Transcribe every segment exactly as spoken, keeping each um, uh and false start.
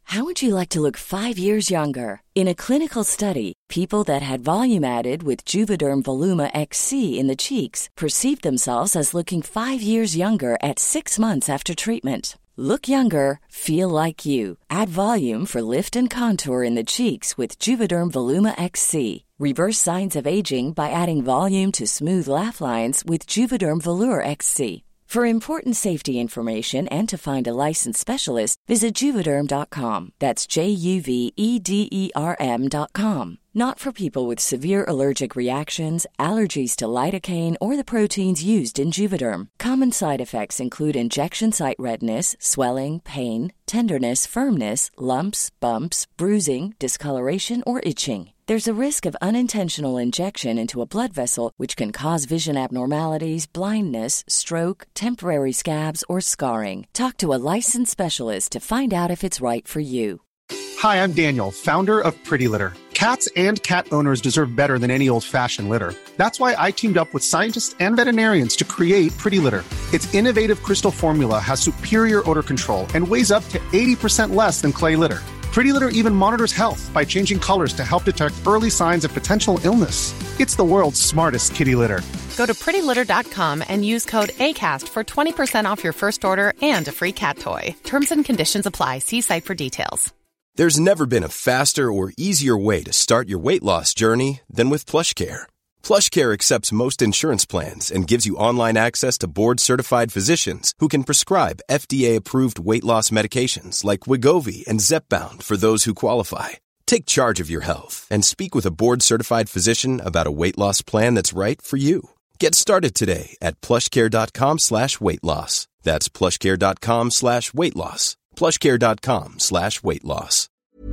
How would you like to look five years younger? In a clinical study, people that had volume added with Juvederm Voluma X C in the cheeks perceived themselves as looking five years younger at six months after treatment. Look younger, feel like you. Add volume for lift and contour in the cheeks with Juvederm Voluma X C. Reverse signs of aging by adding volume to smooth laugh lines with Juvederm Volure X C. For important safety information and to find a licensed specialist, visit Juvederm dot com. That's J U V E D E R M dot com. Not for people with severe allergic reactions, allergies to lidocaine, or the proteins used in Juvederm. Common side effects include injection site redness, swelling, pain, tenderness, firmness, lumps, bumps, bruising, discoloration, or itching. There's a risk of unintentional injection into a blood vessel, which can cause vision abnormalities, blindness, stroke, temporary scabs, or scarring. Talk to a licensed specialist to find out if it's right for you. Hi, I'm Daniel, founder of Pretty Litter. Cats and cat owners deserve better than any old-fashioned litter. That's why I teamed up with scientists and veterinarians to create Pretty Litter. Its innovative crystal formula has superior odor control and weighs up to eighty percent less than clay litter. Pretty Litter even monitors health by changing colors to help detect early signs of potential illness. It's the world's smartest kitty litter. Go to pretty litter dot com and use code ACAST for twenty percent off your first order and a free cat toy. Terms and conditions apply. See site for details. There's never been a faster or easier way to start your weight loss journey than with PlushCare. PlushCare accepts most insurance plans and gives you online access to board-certified physicians who can prescribe F D A-approved weight loss medications like Wegovy and Zepbound for those who qualify. Take charge of your health and speak with a board-certified physician about a weight loss plan that's right for you. Get started today at plushcare.com slash weight loss. That's plushcare.com slash weight loss. plushcare.com slash weight loss.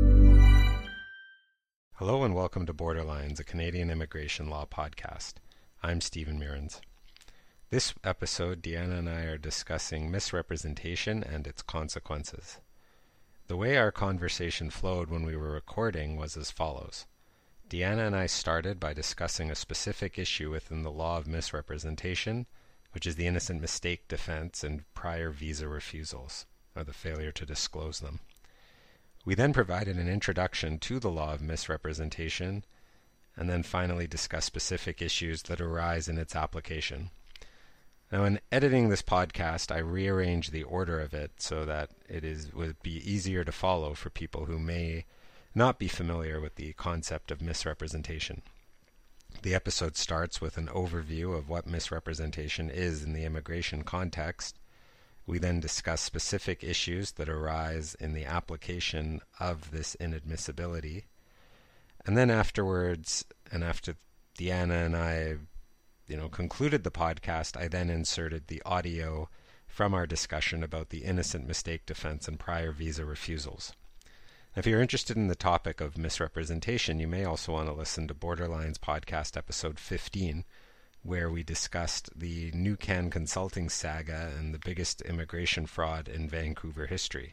Hello and welcome to Borderlines, a Canadian immigration law podcast. I'm Stephen Mearns. This episode, Deanna and I are discussing misrepresentation and its consequences. The way our conversation flowed when we were recording was as follows. Deanna and I started by discussing a specific issue within the law of misrepresentation, which is the innocent mistake defense and prior visa refusals, or the failure to disclose them. We then provided an introduction to the law of misrepresentation, and then finally discussed specific issues that arise in its application. Now, in editing this podcast, I rearranged the order of it so that it is would be easier to follow for people who may not be familiar with the concept of misrepresentation. The episode starts with an overview of what misrepresentation is in the immigration context. We then discuss specific issues that arise in the application of this inadmissibility. And then afterwards, and after Deanna and I, you know, concluded the podcast, I then inserted the audio from our discussion about the innocent mistake defense and prior visa refusals. If you're interested in the topic of misrepresentation, you may also want to listen to Borderlines podcast episode fifteen, where we discussed the New Can Consulting saga and the biggest immigration fraud in Vancouver history.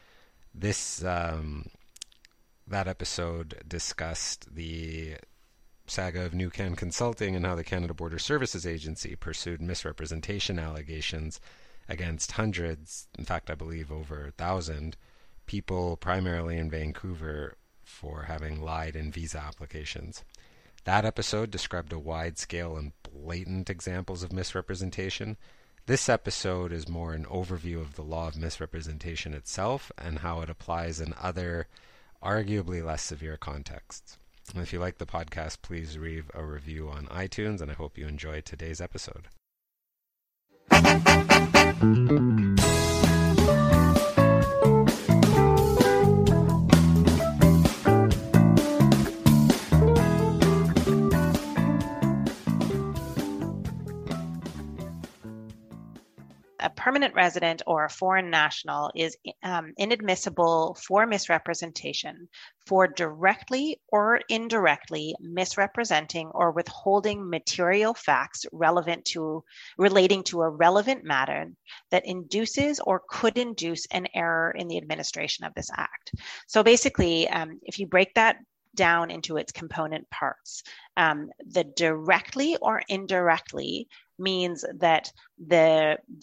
This um, that episode discussed the saga of New Can Consulting and how the Canada Border Services Agency pursued misrepresentation allegations against hundreds, in fact I believe over a thousand, people primarily in Vancouver for having lied in visa applications. That episode described a wide scale and blatant examples of misrepresentation. This episode is more an overview of the law of misrepresentation itself and how it applies in other, arguably less severe contexts. And if you like the podcast, please leave a review on iTunes, and I hope you enjoy today's episode. A permanent resident or a foreign national is um, inadmissible for misrepresentation for directly or indirectly misrepresenting or withholding material facts relevant to relating to a relevant matter that induces or could induce an error in the administration of this act. So basically, um, if you break that down into its component parts, um, the directly or indirectly means that the the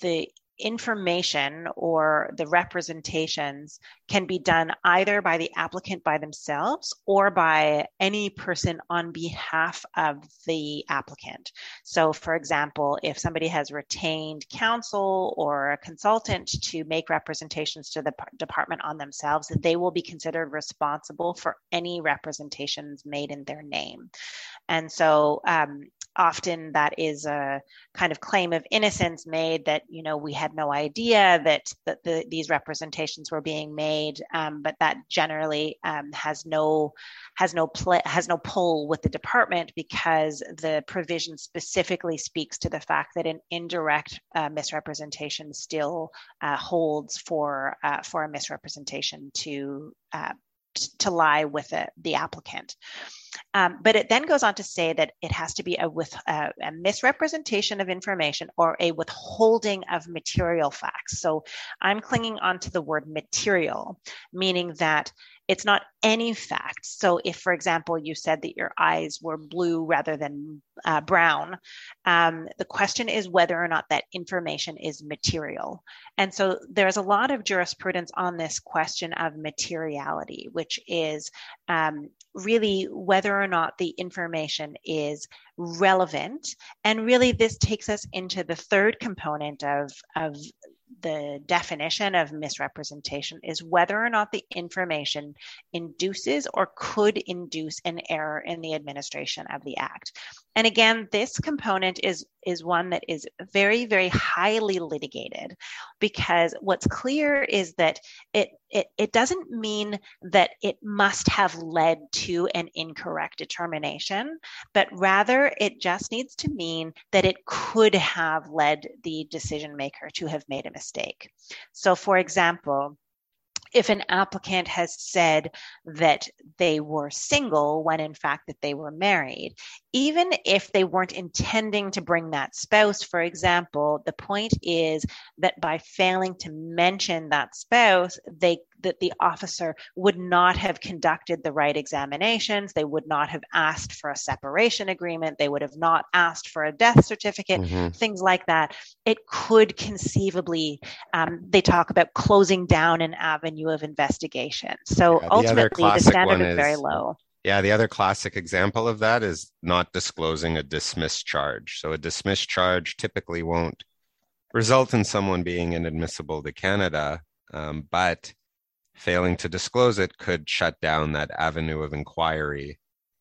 information or the representations can be done either by the applicant by themselves or by any person on behalf of the applicant. So for example, if somebody has retained counsel or a consultant to make representations to the department on themselves, they will be considered responsible for any representations made in their name. And so um, often that is a kind of claim of innocence made that, you know, we had no idea that, that the, these representations were being made, um, but that generally um, has no has no pl- has no pull with the department, because the provision specifically speaks to the fact that an indirect uh, misrepresentation still uh, holds for uh, for a misrepresentation to uh, to lie with the, the applicant. Um, but it then goes on to say that it has to be a, with, uh, a misrepresentation of information or a withholding of material facts. So I'm clinging onto the word material, meaning that it's not any facts. So if, for example, you said that your eyes were blue rather than uh, brown, um, the question is whether or not that information is material. And so there's a lot of jurisprudence on this question of materiality, which is um, really whether or not the information is relevant. And really this takes us into the third component of, of the definition of misrepresentation, is whether or not the information induces or could induce an error in the administration of the act. And again, this component is, is one that is very, very highly litigated, because what's clear is that it, it, it doesn't mean that it must have led to an incorrect determination, but rather it just needs to mean that it could have led the decision maker to have made a mistake. So for example, if an applicant has said that they were single when in fact that they were married, even if they weren't intending to bring that spouse, for example, the point is that by failing to mention that spouse, they that the officer would not have conducted the right examinations, they would not have asked for a separation agreement, they would have not asked for a death certificate, mm-hmm. things like that. It could conceivably, um, they talk about closing down an avenue of investigation. So yeah, the ultimately, the standard is, is very low. Yeah, the other classic example of that is not disclosing a dismissed charge. So a dismissed charge typically won't result in someone being inadmissible to Canada, um, but failing to disclose it could shut down that avenue of inquiry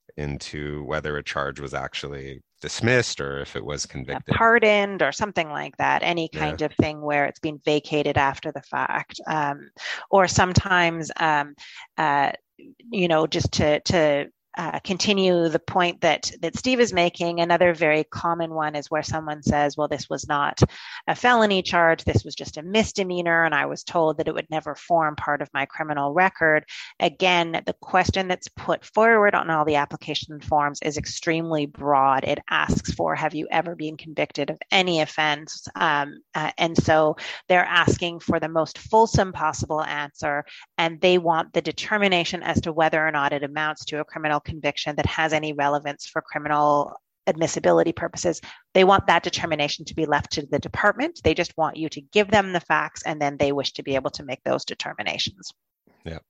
into whether a charge was actually dismissed or if it was convicted. Pardoned or something like that, any kind yeah. of thing where it's been vacated after the fact. Um, or sometimes, um, uh, you know, just to, to Uh, continue the point that that Steve is making, another very common one is where someone says, well, this was not a felony charge, this was just a misdemeanor, and I was told that it would never form part of my criminal record. Again, the question that's put forward on all the application forms is extremely broad. It asks for, have you ever been convicted of any offense? Um, uh, and so they're asking for the most fulsome possible answer, and they want the determination as to whether or not it amounts to a criminal conviction that has any relevance for criminal admissibility purposes. They want that determination to be left to the department. They just want you to give them the facts, and then they wish to be able to make those determinations. Yeah.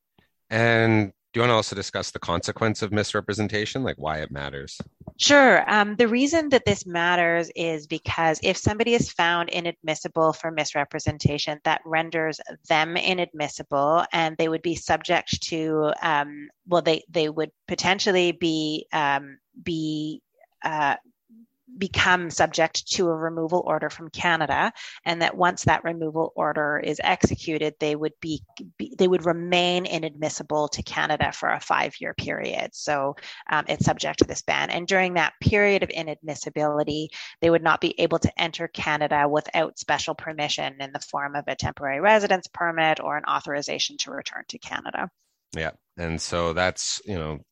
And do you want to also discuss the consequence of misrepresentation, like why it matters? Sure. Um, the reason that this matters is because if somebody is found inadmissible for misrepresentation, that renders them inadmissible, and they would be subject to, um, well, they, they would potentially be, um, be, uh, become subject to a removal order from Canada, and that once that removal order is executed, they would be, be they would remain inadmissible to Canada for a five-year period. So um, it's subject to this ban. And during that period of inadmissibility, they would not be able to enter Canada without special permission in the form of a temporary residence permit or an authorization to return to Canada. Yeah, and so that's, you know,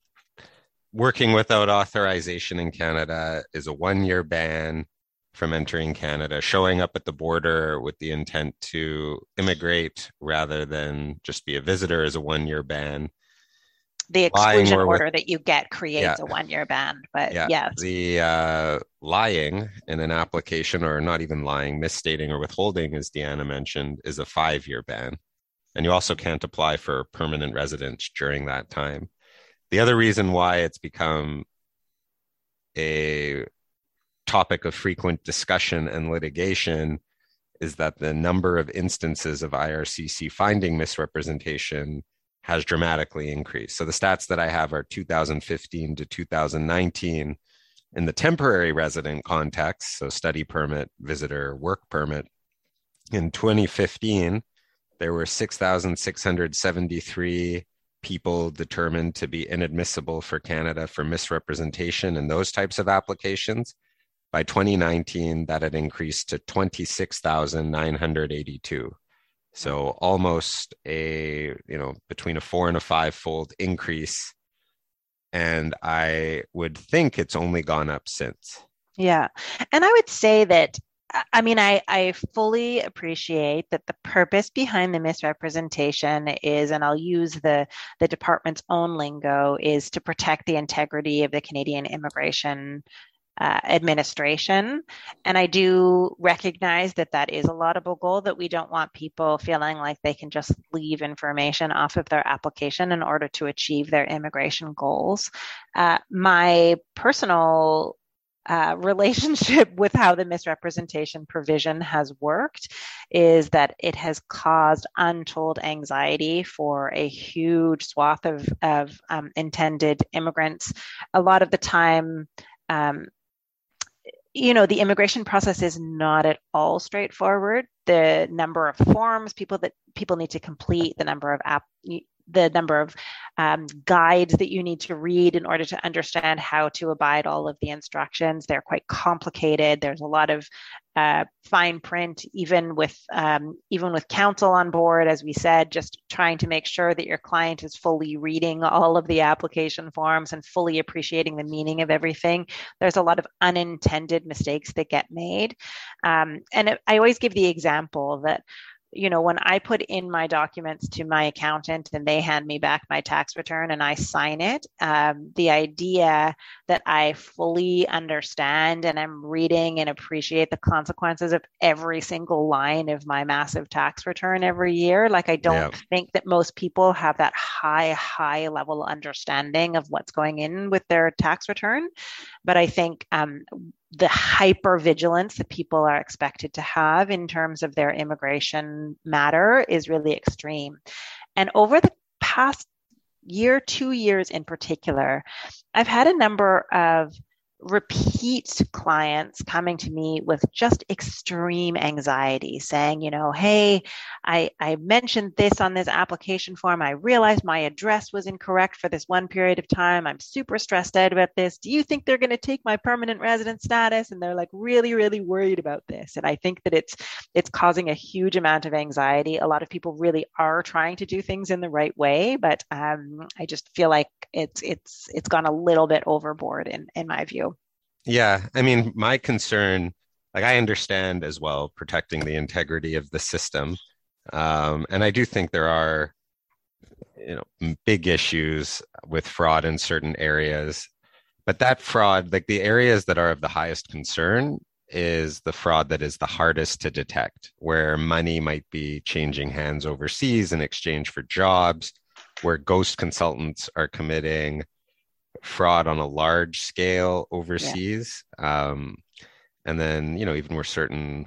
working without authorization in Canada is a one-year ban from entering Canada. Showing up at the border with the intent to immigrate rather than just be a visitor is a one-year ban. the lying exclusion or with, order that you get creates yeah, a one-year ban. But yeah, yes, the uh, lying in an application, or not even lying, misstating or withholding, as Deanna mentioned, is a five-year ban. And you also can't apply for permanent residence during that time. The other reason why it's become a topic of frequent discussion and litigation is that the number of instances of I R C C finding misrepresentation has dramatically increased. So the stats that I have are two thousand fifteen to two thousand nineteen in the temporary resident context, so study permit, visitor, work permit. In twenty fifteen, there were six thousand six hundred seventy-three people determined to be inadmissible for Canada for misrepresentation in those types of applications. By twenty nineteen, that had increased to twenty-six thousand nine hundred eighty-two. So almost a, you know, between a four and a five fold increase. And I would think it's only gone up since. Yeah. And I would say that, I mean, I, I fully appreciate that the purpose behind the misrepresentation is, and I'll use the, the department's own lingo, is to protect the integrity of the Canadian immigration Uh, administration. And I do recognize that that is a laudable goal, that we don't want people feeling like they can just leave information off of their application in order to achieve their immigration goals. Uh, my personal uh, relationship with how the misrepresentation provision has worked is that it has caused untold anxiety for a huge swath of, of um, intended immigrants. A lot of the time, um, you know, the immigration process is not at all straightforward. The number of forms people that people need to complete, the number of app, the number of um, guides that you need to read in order to understand how to abide all of the instructions. They're quite complicated. There's a lot of uh, fine print, even with um, even with counsel on board, as we said, just trying to make sure that your client is fully reading all of the application forms and fully appreciating the meaning of everything. There's a lot of unintended mistakes that get made. Um, and it, I always give the example that, you know, when I put in my documents to my accountant and they hand me back my tax return and I sign it, um, the idea that I fully understand and I'm reading and appreciate the consequences of every single line of my massive tax return every year. Like, I don't yeah. think that most people have that high, high level understanding of what's going in with their tax return. But I think um, the hyper vigilance that people are expected to have in terms of their immigration matter is really extreme. And over the past year, two years in particular, I've had a number of repeat clients coming to me with just extreme anxiety, saying, you know, hey, I, I mentioned this on this application form. I realized my address was incorrect for this one period of time. I'm super stressed out about this. Do you think they're going to take my permanent resident status? And they're like really, really worried about this. And I think that it's it's causing a huge amount of anxiety. A lot of people really are trying to do things in the right way, but um, I just feel like it's it's it's gone a little bit overboard in, in my view. Yeah, I mean, my concern, like, I understand as well protecting the integrity of the system. Um, and I do think there are, you know, big issues with fraud in certain areas. But that fraud, like the areas that are of the highest concern, is the fraud that is the hardest to detect, where money might be changing hands overseas in exchange for jobs, where ghost consultants are committing fraud on a large scale overseas. Yeah. Um, and then, you know, even where certain,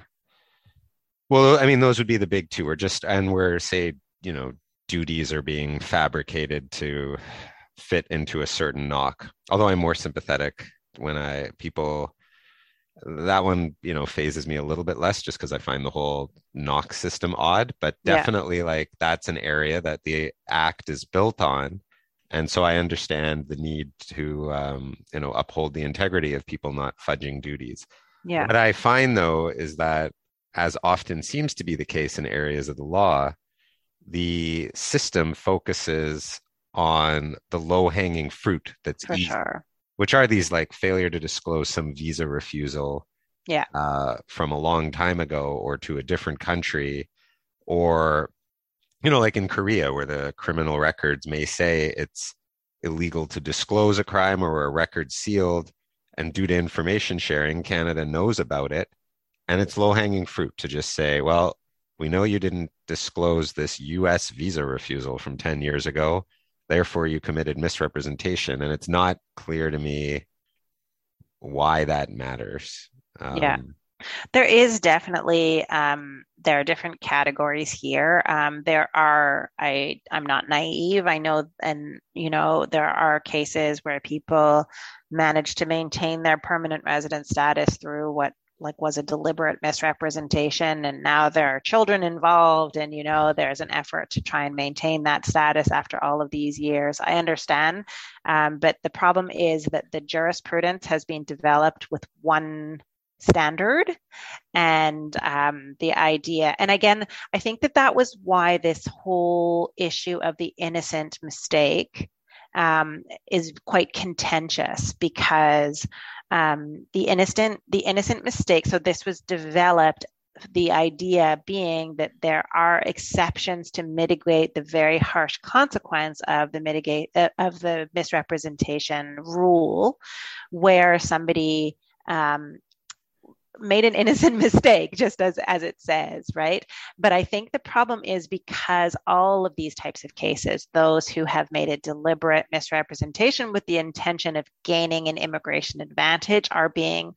well, I mean, those would be the big two, or just, and where, say, you know, duties are being fabricated to fit into a certain knock. Although I'm more sympathetic when I, people, that one, you know, phases me a little bit less, just because I find the whole knock system odd, but definitely yeah. like that's an area that the Act is built on. And so I understand the need to, um, you know, uphold the integrity of people not fudging duties. Yeah. What I find, though, is that, as often seems to be the case in areas of the law, the system focuses on the low-hanging fruit that's For easy, sure. which are these, like, failure to disclose some visa refusal yeah. uh, from a long time ago or to a different country, or, you know, like in Korea, where the criminal records may say it's illegal to disclose a crime or a record sealed. And due to information sharing, Canada knows about it. And it's low-hanging fruit to just say, well, we know you didn't disclose this U S visa refusal from ten years ago. Therefore, you committed misrepresentation. And it's not clear to me why that matters. Um, yeah. There is definitely, um, there are different categories here. Um, there are, I, I'm not naive. I know, and, you know, there are cases where people manage to maintain their permanent resident status through what like was a deliberate misrepresentation. And now there are children involved, and, you know, there's an effort to try and maintain that status after all of these years. I understand. Um, but the problem is that the jurisprudence has been developed with one standard, and um, the idea, and again, I think that that was why this whole issue of the innocent mistake um, is quite contentious, because um, the innocent, the innocent mistake. So this was developed. The idea being that there are exceptions to mitigate the very harsh consequence of the mitigate uh, of the misrepresentation rule, where somebody um, made an innocent mistake, just as, as it says, right? But I think the problem is because all of these types of cases, those who have made a deliberate misrepresentation with the intention of gaining an immigration advantage are being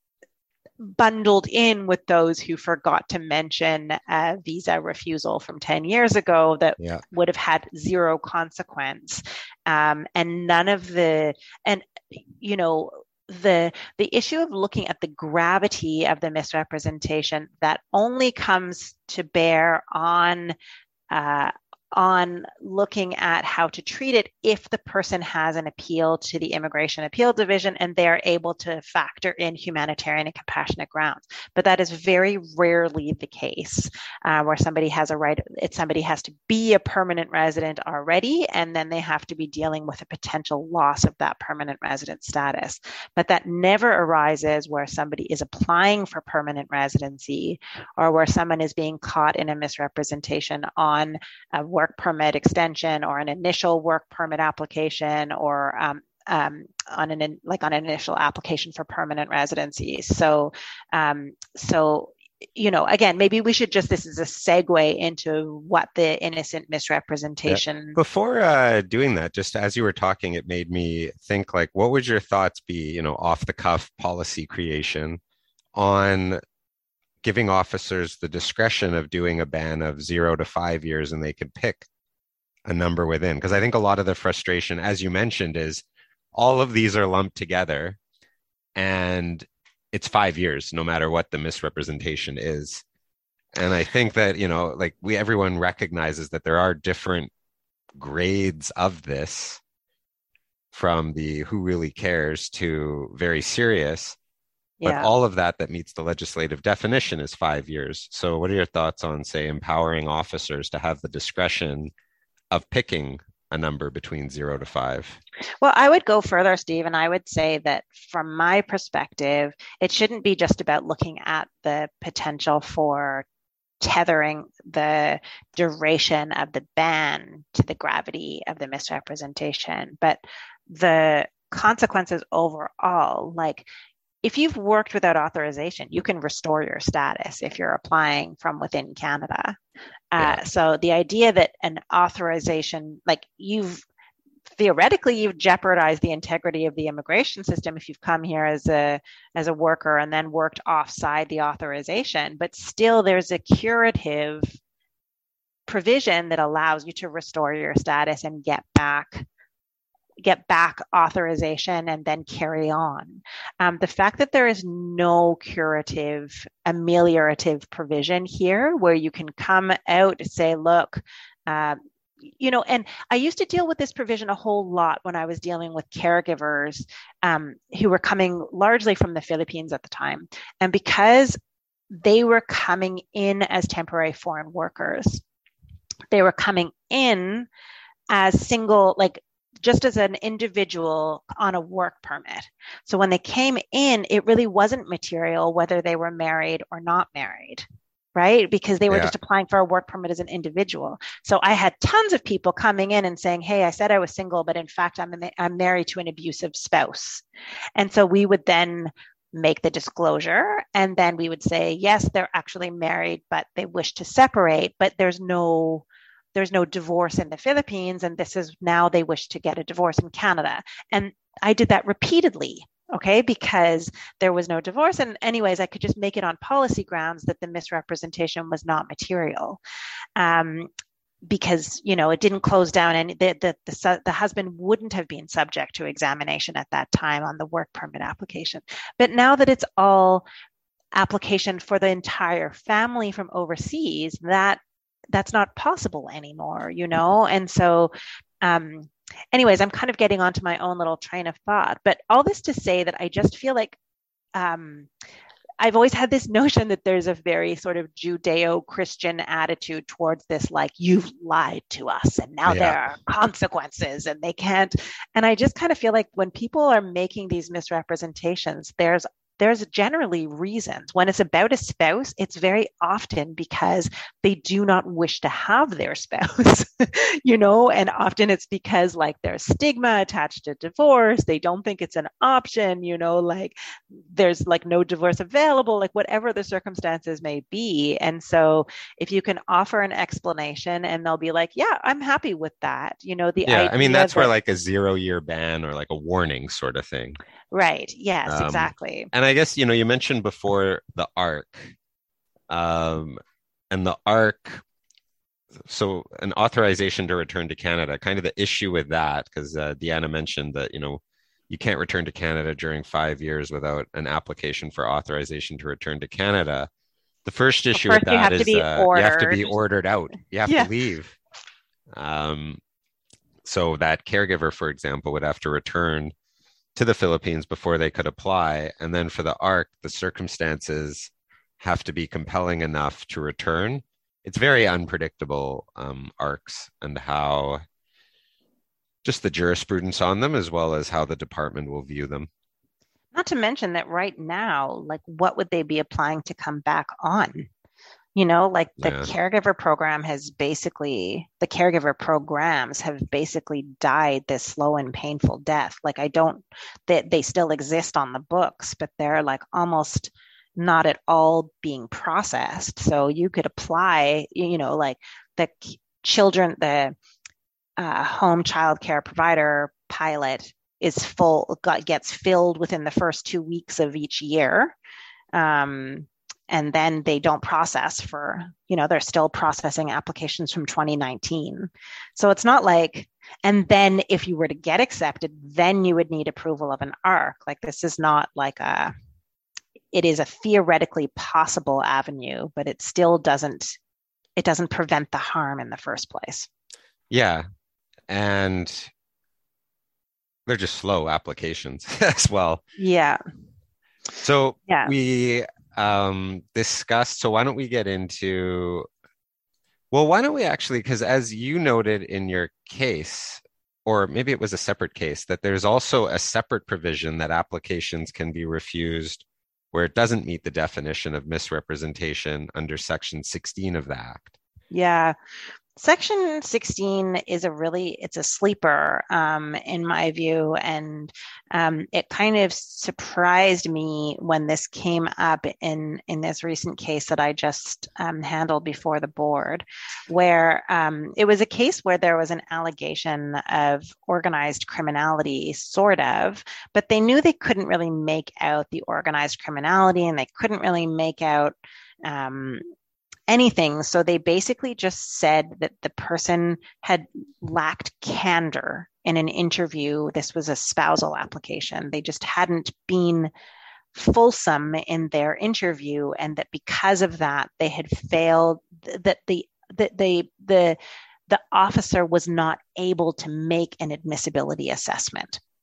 bundled in with those who forgot to mention a visa refusal from ten years ago that yeah. would have had zero consequence. Um, and none of the, and, you know, the the issue of looking at the gravity of the misrepresentation, that only comes to bear on uh, on looking at how to treat it if the person has an appeal to the Immigration Appeal Division and they're able to factor in humanitarian and compassionate grounds. But that is very rarely the case, uh, where somebody has a right, it, somebody has to be a permanent resident already, and then they have to be dealing with a potential loss of that permanent resident status. But that never arises where somebody is applying for permanent residency, or where someone is being caught in a misrepresentation on a work permit extension or an initial work permit application, or um, um, on an like on an initial application for permanent residency. So, um, so you know, again, maybe we should just this is a segue into what the innocent misrepresentation. Yeah. Before uh, doing that, just as you were talking, it made me think, like, what would your thoughts be, you know, off the cuff policy creation on giving officers the discretion of doing a ban of zero to five years, and they could pick a number within? Because I think a lot of the frustration, as you mentioned, is all of these are lumped together, and it's five years, no matter what the misrepresentation is. And I think that, you know, like we, everyone recognizes that there are different grades of this, from the who really cares to very serious. But yeah. all of that that meets the legislative definition is five years. So what are your thoughts on, say, empowering officers to have the discretion of picking a number between zero to five? Well, I would go further, Steve, and I would say that from my perspective, it shouldn't be just about looking at the potential for tethering the duration of the ban to the gravity of the misrepresentation, but the consequences overall. Like, if you've worked without authorization, you can restore your status if you're applying from within Canada. Uh, yeah. So the idea that an authorization, like you've theoretically, you've jeopardized the integrity of the immigration system if you've come here as a as a worker and then worked offside the authorization. But still, there's a curative provision that allows you to restore your status and get back get back authorization and then carry on. Um, the fact that there is no curative, ameliorative provision here where you can come out and say, look, uh, you know, and I used to deal with this provision a whole lot when I was dealing with caregivers um, who were coming largely from the Philippines at the time. And because they were coming in as temporary foreign workers, they were coming in as single, like, just as an individual on a work permit. So when they came in, it really wasn't material whether they were married or not married. right? Because they were Yeah. just applying for a work permit as an individual. So I had tons of people coming in and saying, hey, I said I was single, but in fact, I'm, a, I'm married to an abusive spouse. And so we would then make the disclosure, and then we would say, yes, they're actually married, but they wish to separate, but there's no there's no divorce in the Philippines, and this is now they wish to get a divorce in Canada. And I did that repeatedly, okay, because there was no divorce. And anyways, I could just make it on policy grounds that the misrepresentation was not material. Um, because, you know, it didn't close down, and the, the, the, the husband wouldn't have been subject to examination at that time on the work permit application. But now that it's all application for the entire family from overseas, that that's not possible anymore, you know? And so, um, anyways, I'm kind of getting onto my own little train of thought, but all this to say that I just feel like, um, I've always had this notion that there's a very sort of Judeo-Christian attitude towards this, like, you've lied to us and now Yeah. there are consequences and they can't. And I just kind of feel like when people are making these misrepresentations, there's there's generally reasons. When it's about a spouse, it's very often because they do not wish to have their spouse, you know, and often it's because like there's stigma attached to divorce. They don't think it's an option, you know, like there's like no divorce available, like whatever the circumstances may be. And so if you can offer an explanation and they'll be like, yeah, I'm happy with that. You know, the Yeah, I mean, that's that, where like a zero year ban or like a warning sort of thing. Right. Yes, Um, exactly. And I guess, you know, you mentioned before the ARC, um, and the ARC, so an authorization to return to Canada, kind of the issue with that, because uh, Deanna mentioned that, you know, you can't return to Canada during five years without an application for authorization to return to Canada. The first issue first with you that have to is be uh, you have to be ordered. ordered out. You have Yeah. to leave. Um, so that caregiver, for example, would have to return to the Philippines before they could apply. And then for the ARC, the circumstances have to be compelling enough to return. It's very unpredictable, um, ARCs, and how just the jurisprudence on them, as well as how the department will view them. Not to mention that right now, like what would they be applying to come back on? You know, like the Yeah. caregiver program has basically, the caregiver programs have basically died this slow and painful death. Like I don't, they, they still exist on the books, but they're like almost not at all being processed. So you could apply, you know, like the children, the uh, home child care provider pilot is full, got, gets filled within the first two weeks of each year. Um, And then they don't process for, you know, they're still processing applications from twenty nineteen. So it's not like, and then if you were to get accepted, then you would need approval of an ARC. Like this is not like a, it is a theoretically possible avenue, but it still doesn't, it doesn't prevent the harm in the first place. Yeah. And they're just slow applications as well. Yeah. So Yeah. we um, discussed, so why don't we get into, well, why don't we actually, because as you noted in your case, or maybe it was a separate case, that there's also a separate provision that applications can be refused where it doesn't meet the definition of misrepresentation under Section sixteen of the Act. Yeah. Section sixteen is a really, it's a sleeper um, in my view. And um, it kind of surprised me when this came up in, in this recent case that I just um, handled before the board, where um, it was a case where there was an allegation of organized criminality, sort of, but they knew they couldn't really make out the organized criminality and they couldn't really make out um, anything. So they basically just said that the person had lacked candor in an interview. This was a spousal application. They just hadn't been fulsome in their interview, and that because of that, they had failed, that the that they the the officer was not able to make an admissibility assessment.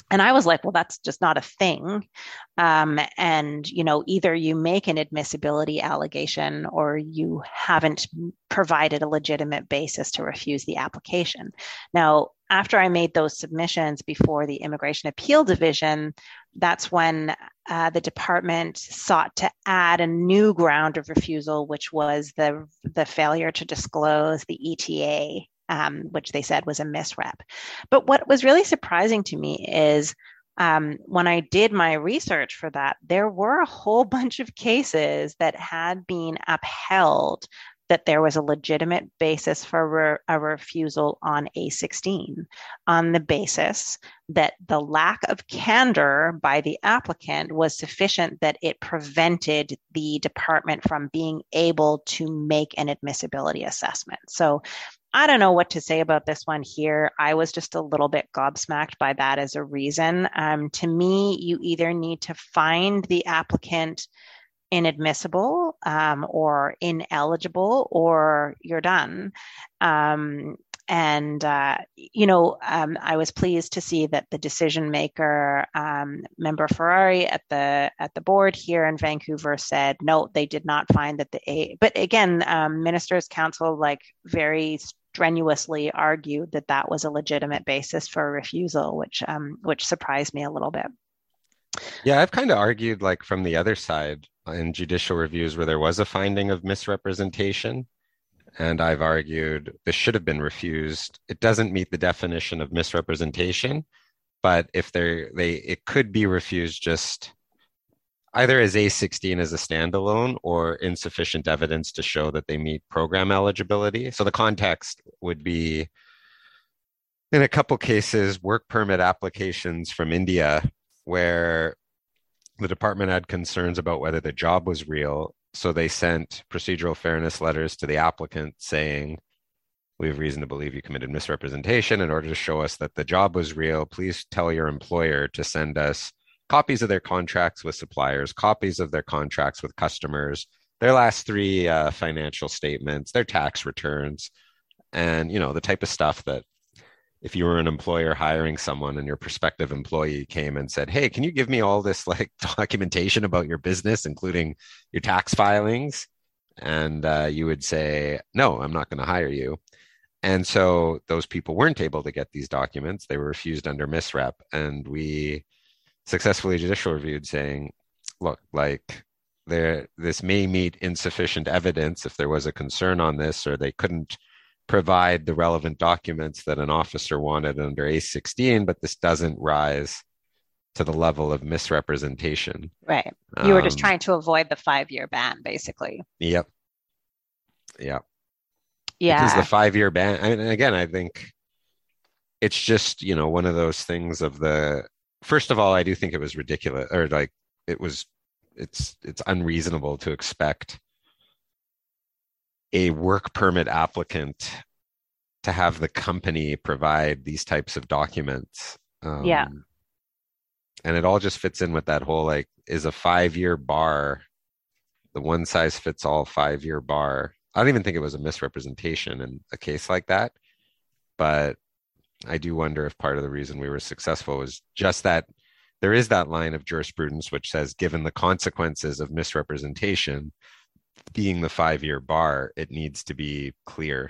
And I was like, well, that's just not a thing. Um, and, you know, either you make an admissibility allegation or you haven't provided a legitimate basis to refuse the application. Now, after I made those submissions before the Immigration Appeal Division, that's when uh, the department sought to add a new ground of refusal, which was the, the failure to disclose the E T A. Um, which they said was a misrep. But what was really surprising to me is um, when I did my research for that, there were a whole bunch of cases that had been upheld that there was a legitimate basis for re- a refusal on A sixteen, on the basis that the lack of candor by the applicant was sufficient that it prevented the department from being able to make an admissibility assessment. So I don't know what to say about this one here. I was just a little bit gobsmacked by that as a reason. Um, to me, you either need to find the applicant inadmissible um, or ineligible, or you're done. Um, and, uh, you know, um, I was pleased to see that the decision maker, um, Member Ferrari at the at the board here in Vancouver said, no, they did not find that the A, but again, um, Minister's Council like very strenuously argued that that was a legitimate basis for refusal, which um, which surprised me a little bit. Yeah, I've kind of argued like from the other side in judicial reviews where there was a finding of misrepresentation. And I've argued this should have been refused. It doesn't meet the definition of misrepresentation, but if they're, they, it could be refused just either as A sixteen as a standalone or insufficient evidence to show that they meet program eligibility. So the context would be, in a couple cases, work permit applications from India where the department had concerns about whether the job was real. So they sent procedural fairness letters to the applicant saying, we have reason to believe you committed misrepresentation. In order to show us that the job was real, please tell your employer to send us copies of their contracts with suppliers, copies of their contracts with customers, their last three uh, financial statements, their tax returns, and, you know, the type of stuff that if you were an employer hiring someone and your prospective employee came and said, hey, can you give me all this like documentation about your business, including your tax filings? And uh, you would say, no, I'm not going to hire you. And so those people weren't able to get these documents. They were refused under misrep. And we successfully judicial reviewed saying, look, like there, this may meet insufficient evidence if there was a concern on this, or they couldn't provide the relevant documents that an officer wanted under A sixteen, but this doesn't rise to the level of misrepresentation. Right. You were um, just trying to avoid the five-year ban, basically. Yep. Yep. Yeah. Because the five-year ban, I mean, again, I think it's just, you know, one of those things of the, first of all, I do think it was ridiculous, or like it was, it's, it's unreasonable to expect a work permit applicant to have the company provide these types of documents. Um, yeah. And it all just fits in with that whole, like, is a five-year bar, the one size fits all five-year bar. I don't even think it was a misrepresentation in a case like that. But I do wonder if part of the reason we were successful was just that there is that line of jurisprudence which says, given the consequences of misrepresentation being the five-year bar, it needs to be clear.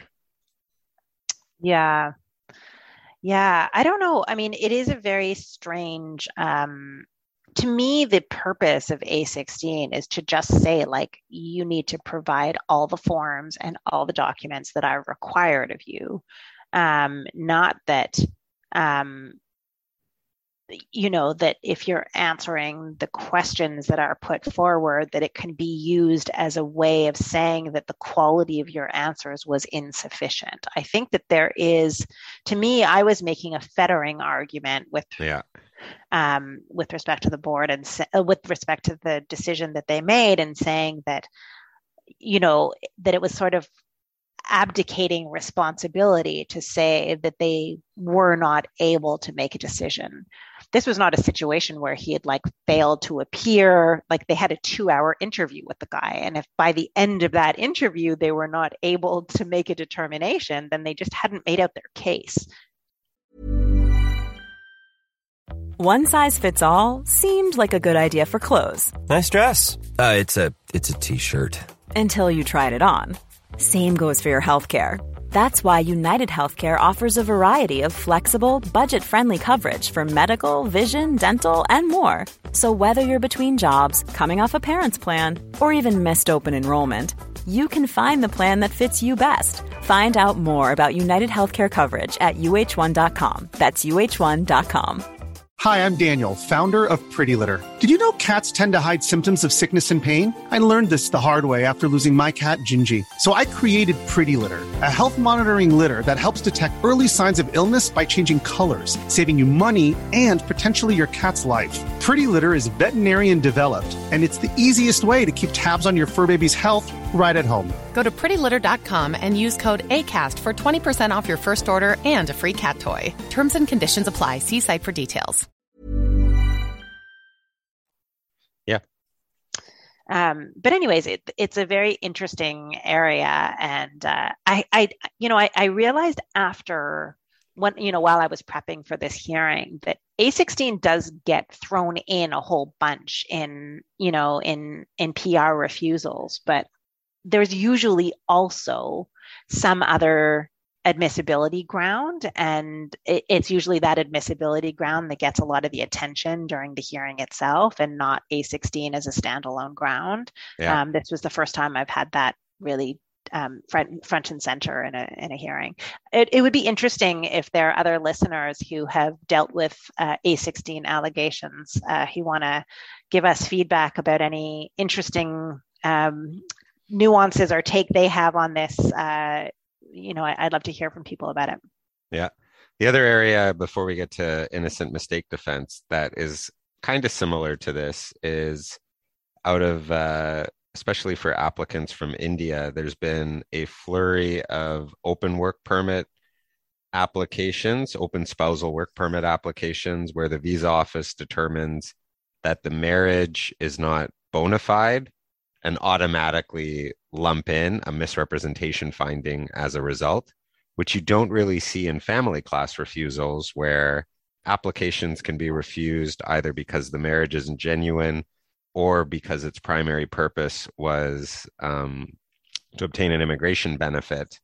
Yeah. Yeah. I don't know. I mean, it is a very strange, um, to me, the purpose of A sixteen is to just say, like, you need to provide all the forms and all the documents that are required of you. Um, not that, um, you know, that if you're answering the questions that are put forward, that it can be used as a way of saying that the quality of your answers was insufficient. I think that there is, to me, I was making a fettering argument with, yeah. um, with respect to the board and uh, with respect to the decision that they made, and saying that, you know, that it was sort of abdicating responsibility to say that they were not able to make a decision. This was not a situation where he had like failed to appear. Like, they had a two hour interview with the guy. And if by the end of that interview, they were not able to make a determination, then they just hadn't made out their case. One size fits all seemed like a good idea for clothes. Nice dress. Uh, it's a it's a t-shirt. Until you tried it on. Same goes for your healthcare. That's why United Healthcare offers a variety of flexible, budget-friendly coverage for medical, vision, dental, and more. So whether you're between jobs, coming off a parent's plan, or even missed open enrollment, you can find the plan that fits you best. Find out more about United Healthcare coverage at U H one dot com. That's U H one dot com. Hi, I'm Daniel, founder of Pretty Litter. Did you know cats tend to hide symptoms of sickness and pain? I learned this the hard way after losing my cat, Gingy. So I created Pretty Litter, a health monitoring litter that helps detect early signs of illness by changing colors, saving you money and potentially your cat's life. Pretty Litter is veterinarian developed, and it's the easiest way to keep tabs on your fur baby's health right at home. Go to pretty litter dot com and use code ACAST for twenty percent off your first order and a free cat toy. Terms and conditions apply. See site for details. Yeah. Um, but anyways, it, it's a very interesting area. And uh, I, I, you know, I, I realized after when, you know, while I was prepping for this hearing that A sixteen does get thrown in a whole bunch in, you know, in, in P R refusals, but there's usually also some other admissibility ground, and it, it's usually that admissibility ground that gets a lot of the attention during the hearing itself, and not A sixteen as a standalone ground. Yeah. Um, this was the first time I've had that really um, front front and center in a in a hearing. It, it would be interesting if there are other listeners who have dealt with uh, A sixteen allegations uh, who want to give us feedback about any interesting um, nuances or take they have on this. Uh, you know, I, I'd love to hear from people about it. Yeah. The other area before we get to innocent mistake defense that is kind of similar to this is out of, uh, especially for applicants from India, there's been a flurry of open work permit applications, open spousal work permit applications, where the visa office determines that the marriage is not bona fide and automatically lump in a misrepresentation finding as a result, which you don't really see in family class refusals, where applications can be refused either because the marriage isn't genuine or because its primary purpose was um, to obtain an immigration benefit.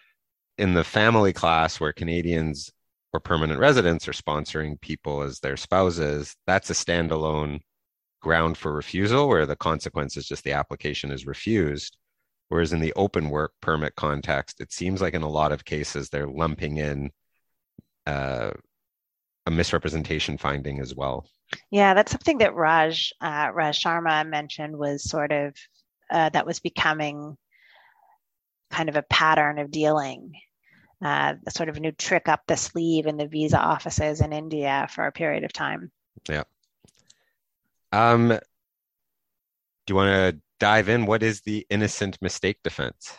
In the family class, where Canadians or permanent residents are sponsoring people as their spouses, that's a standalone ground for refusal, where the consequence is just the application is refused. Whereas in the open work permit context, it seems like in a lot of cases they're lumping in uh, a misrepresentation finding as well. Yeah, that's something that Raj uh, Raj Sharma mentioned, was sort of uh, that was becoming kind of a pattern of dealing, uh, a sort of new trick up the sleeve in the visa offices in India for a period of time. Yeah. Um, do you want to dive in? What is the innocent mistake defense?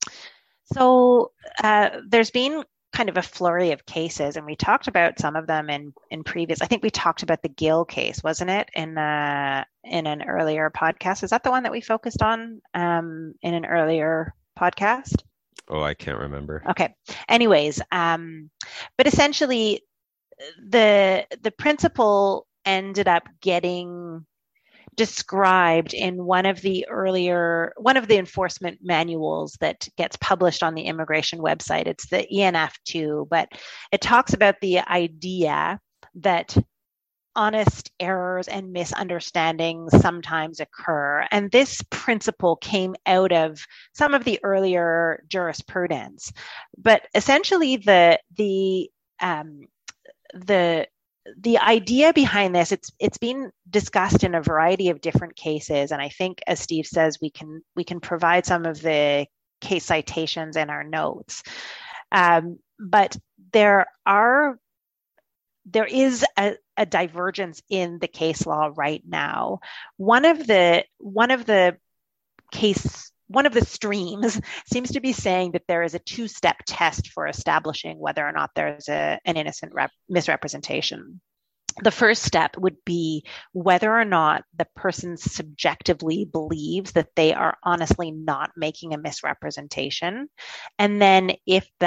So uh, there's been kind of a flurry of cases, and we talked about some of them in in previous. I think we talked about the Gill case, wasn't it, in uh, in an earlier podcast? Is that the one that we focused on um, in an earlier podcast? Oh, I can't remember. Okay. Anyways, um, but essentially, the the principle ended up getting described in one of the earlier, one of the enforcement manuals that gets published on the immigration website. It's the E N F two, but it talks about the idea that honest errors and misunderstandings sometimes occur. And this principle came out of some of the earlier jurisprudence. But essentially the, the, um, the, The idea behind this, it's it's been discussed in a variety of different cases, and I think, as Steve says, we can we can provide some of the case citations in our notes. Um, but there are there is a, a divergence in the case law right now. One of the one of the case one of the streams seems to be saying that there is a two-step test for establishing whether or not there's a, an innocent rep- misrepresentation. The first step would be whether or not the person subjectively believes that they are honestly not making a misrepresentation. And then if that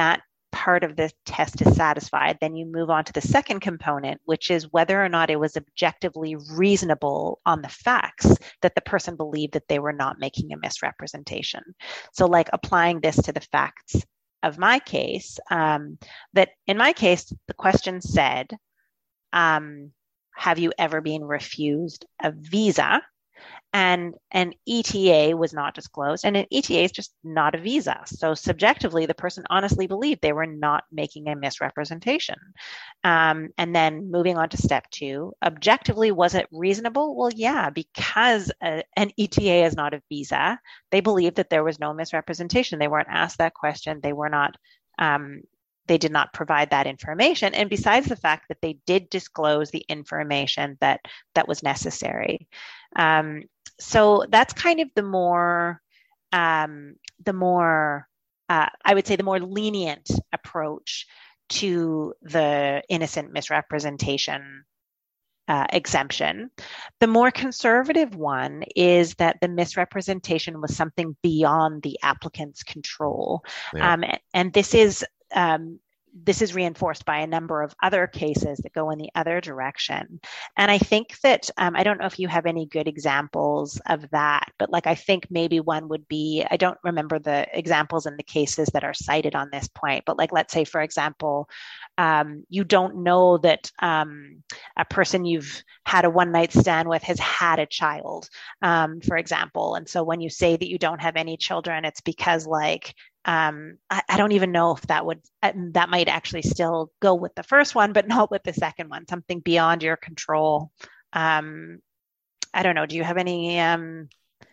part of the test is satisfied, then you move on to the second component, which is whether or not it was objectively reasonable on the facts that the person believed that they were not making a misrepresentation. So like applying this to the facts of my case, um, that in my case, the question said, um, have you ever been refused a visa? And an E T A was not disclosed, and an E T A is just not a visa. So subjectively, the person honestly believed they were not making a misrepresentation. Um, and then moving on to step two, objectively, was it reasonable? Well, yeah, because a, an E T A is not a visa, they believed that there was no misrepresentation. They weren't asked that question. They were not um, they did not provide that information. And besides the fact that they did disclose the information that that was necessary. Um, so that's kind of the more, um, the more, uh, I would say the more lenient approach to the innocent misrepresentation uh, exemption. The more conservative one is that the misrepresentation was something beyond the applicant's control. Yeah. Um, and this is Um, this is reinforced by a number of other cases that go in the other direction. And I think that, um, I don't know if you have any good examples of that, but like, I think maybe one would be, I don't remember the examples in the cases that are cited on this point, but like, let's say, for example, um, you don't know that um, a person you've had a one night stand with has had a child, um, for example. And so when you say that you don't have any children, it's because like, Um, I, I don't even know if that would, that might actually still go with the first one, but not with the second one, something beyond your control. Um, I don't know. Do you have any? Um,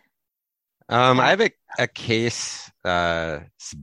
um, I have a, a case, uh,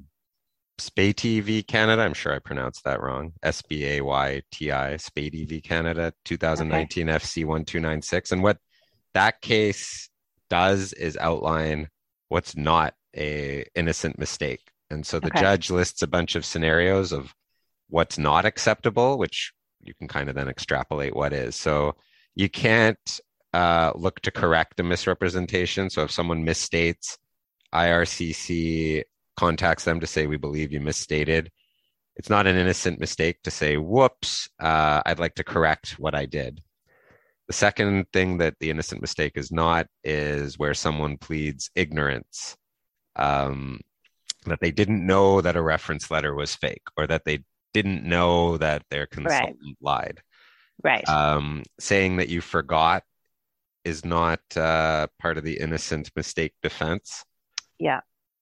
Spati v. Canada. I'm sure I pronounced that wrong. S B A Y T I, Spati v. Canada, twenty nineteen okay. F C one two nine six. And what that case does is outline what's not a innocent mistake. And so the okay. judge lists a bunch of scenarios of what's not acceptable, which you can kind of then extrapolate what is. So you can't uh, look to correct a misrepresentation. So if someone misstates, I R C C contacts them to say, we believe you misstated. It's not an innocent mistake to say, whoops, uh, I'd like to correct what I did. The second thing that the innocent mistake is not is where someone pleads ignorance. Um, that they didn't know that a reference letter was fake, or that they didn't know that their consultant right. lied. Right. Um, saying that you forgot is not uh, part of the innocent mistake defense. Yeah.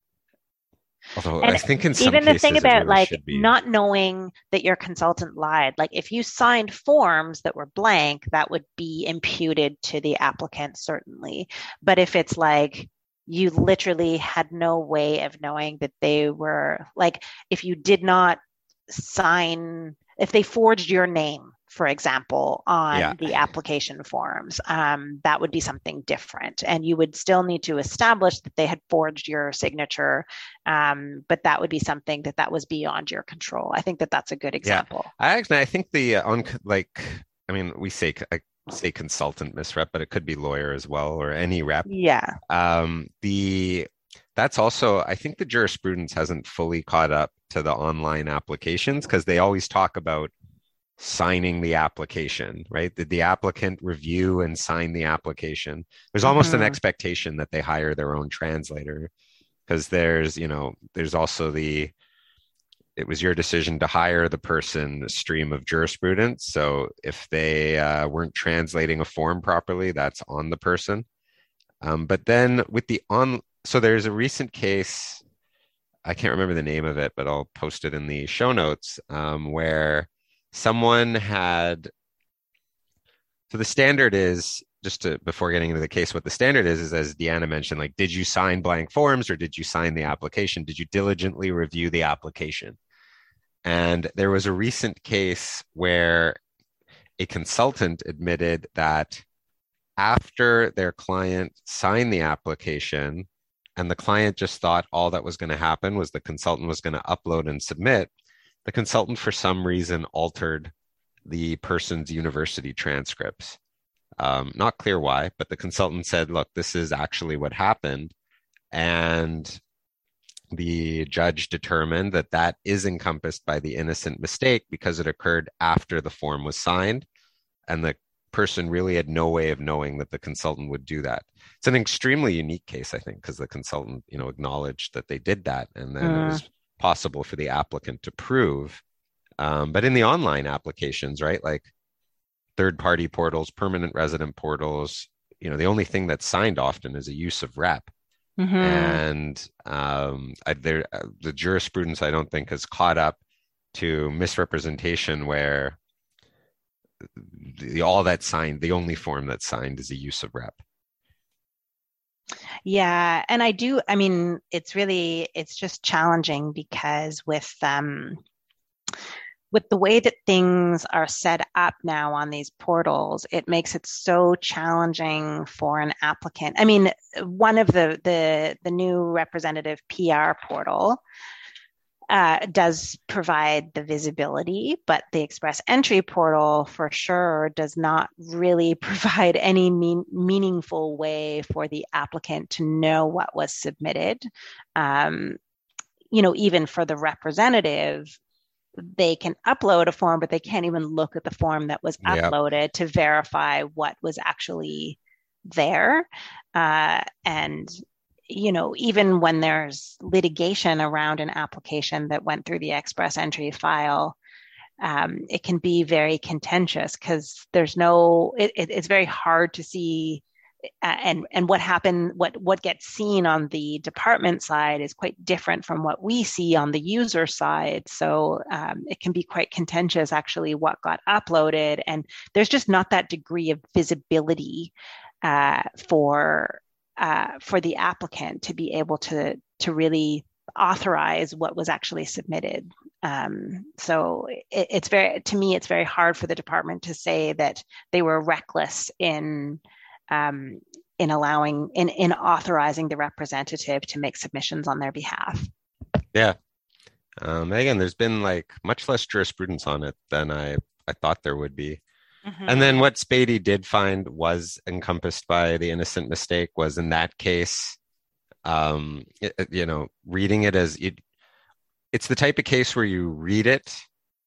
Although and I think in some even cases the thing about really like be... not knowing that your consultant lied, like if you signed forms that were blank, that would be imputed to the applicant, certainly. But if it's like, you literally had no way of knowing that they were, like, if you did not sign, if they forged your name, for example, on yeah. the application forms, um, that would be something different. And you would still need to establish that they had forged your signature, um, but that would be something that that was beyond your control. I think that that's a good example. Yeah. I actually, I think the, uh, on like, I mean, we say, I, say consultant misrep, but it could be lawyer as well, or any rep. Yeah. Um, the that's also, I think the jurisprudence hasn't fully caught up to the online applications, because they always talk about signing the application, right? Did the applicant review and sign the application? There's almost mm-hmm. an expectation that they hire their own translator, because there's, you know, there's also the it was your decision to hire the person stream of jurisprudence. So if they uh, weren't translating a form properly, that's on the person. Um, but then with the on, so there's a recent case, I can't remember the name of it, but I'll post it in the show notes, um, where someone had, so the standard is, just to, before getting into the case, what the standard is, is as Deanna mentioned, like, did you sign blank forms or did you sign the application? Did you diligently review the application? And there was a recent case where a consultant admitted that after their client signed the application and the client just thought all that was going to happen was the consultant was going to upload and submit, the consultant for some reason altered the person's university transcripts. Um, not clear why, but the consultant said, look, this is actually what happened. And the judge determined that that is encompassed by the innocent mistake because it occurred after the form was signed, and the person really had no way of knowing that the consultant would do that. It's an extremely unique case, I think, because the consultant, you know, acknowledged that they did that, and then mm. it was possible for the applicant to prove. Um, but in the online applications, right, like third-party portals, permanent resident portals, you know, the only thing that's signed often is a use of rep. Mm-hmm. And um, I, there, uh, the jurisprudence, I don't think, has caught up to misrepresentation where the, all that's signed, the only form that's signed is a use of rep. Yeah. And I do, I mean, it's really, it's just challenging because with, um, with the way that things are set up now on these portals, it makes it so challenging for an applicant. I mean, one of the the, the new representative P R portal uh, does provide the visibility, but the Express Entry portal for sure does not really provide any mean, meaningful way for the applicant to know what was submitted. Um, you know, even for the representative, they can upload a form, but they can't even look at the form that was yep. uploaded to verify what was actually there. Uh, and, you know, even when there's litigation around an application that went through the Express Entry file, um, it can be very contentious because there's no, it, it, it's very hard to see Uh, and and what happened, what what gets seen on the department side is quite different from what we see on the user side. So um, it can be quite contentious, actually, what got uploaded, and there's just not that degree of visibility uh, for uh, for the applicant to be able to to really authorize what was actually submitted. Um, so it, it's very, to me, it's very hard for the department to say that they were reckless in. Um, in allowing, in, in authorizing the representative to make submissions on their behalf. Yeah. Um, again, there's been like much less jurisprudence on it than I, I thought there would be. Mm-hmm. And then what Spady did find was encompassed by the innocent mistake was in that case, um, it, you know, reading it as, it, it's the type of case where you read it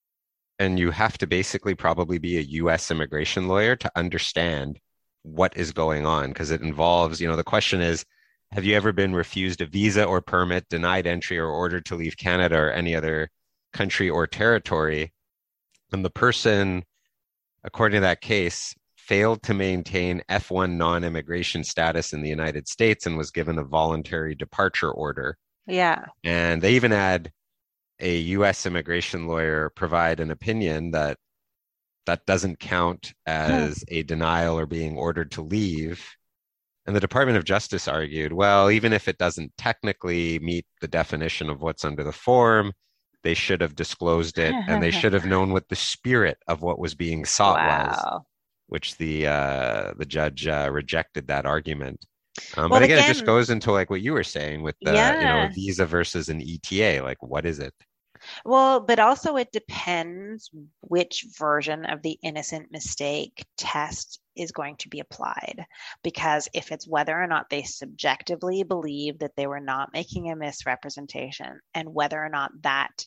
and you have to basically probably be a U S immigration lawyer to understand what is going on, because it involves, you know, the question is, have you ever been refused a visa or permit, denied entry, or ordered to leave Canada or any other country or territory? And the person, according to that case, failed to maintain F one non-immigration status in the United States and was given a voluntary departure order. Yeah. And they even had a U S immigration lawyer provide an opinion that that doesn't count as a denial or being ordered to leave. And the Department of Justice argued, well, even if it doesn't technically meet the definition of what's under the form, they should have disclosed it and they should have known what the spirit of what was being sought wow. was, which the uh, the judge uh, rejected that argument. Um, well, but again, again, it just goes into like what you were saying with the yeah. you know, a visa versus an E T A, like what is it? Well, but also it depends which version of the innocent mistake test is going to be applied. Because if it's whether or not they subjectively believe that they were not making a misrepresentation and whether or not that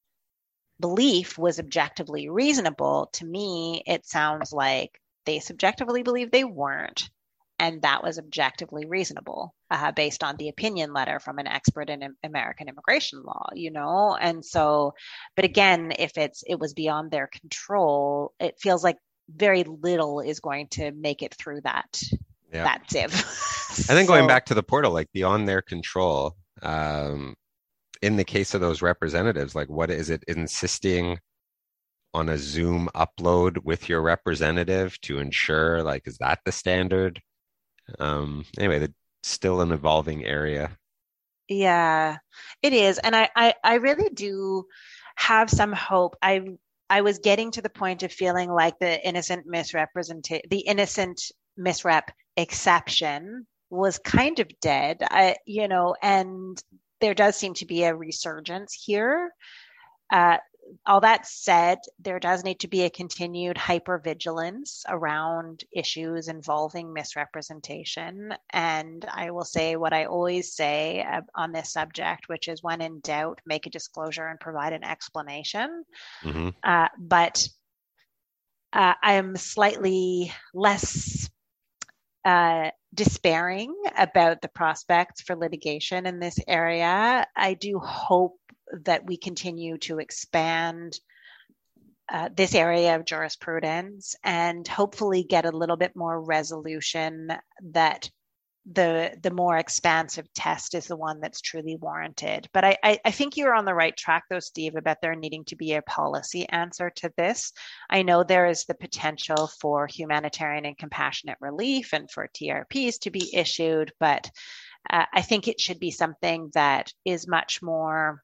belief was objectively reasonable, to me, it sounds like they subjectively believe they weren't. And that was objectively reasonable uh, based on the opinion letter from an expert in American immigration law, you know? And so, but again, if it's, it was beyond their control, it feels like very little is going to make it through that, yeah. that sieve. And then so, going back to the portal, like beyond their control, um, in the case of those representatives, like what is it insisting on a Zoom upload with your representative to ensure, like, is that the standard? Um, anyway, it's still an evolving area. Yeah, it is. And I, I, I really do have some hope. I, I was getting to the point of feeling like the innocent misrepresentation, the innocent misrep exception was kind of dead, I, you know, and there does seem to be a resurgence here. Uh, all that said, there does need to be a continued hypervigilance around issues involving misrepresentation. And I will say what I always say uh, on this subject, which is when in doubt, make a disclosure and provide an explanation. Mm-hmm. Uh, but uh, I'm slightly less uh, despairing about the prospects for litigation in this area. I do hope that we continue to expand uh, this area of jurisprudence and hopefully get a little bit more resolution that the the more expansive test is the one that's truly warranted. But I, I, I think you're on the right track, though, Steve, about there needing to be a policy answer to this. I know there is the potential for humanitarian and compassionate relief and for T R Ps to be issued, but uh, I think it should be something that is much more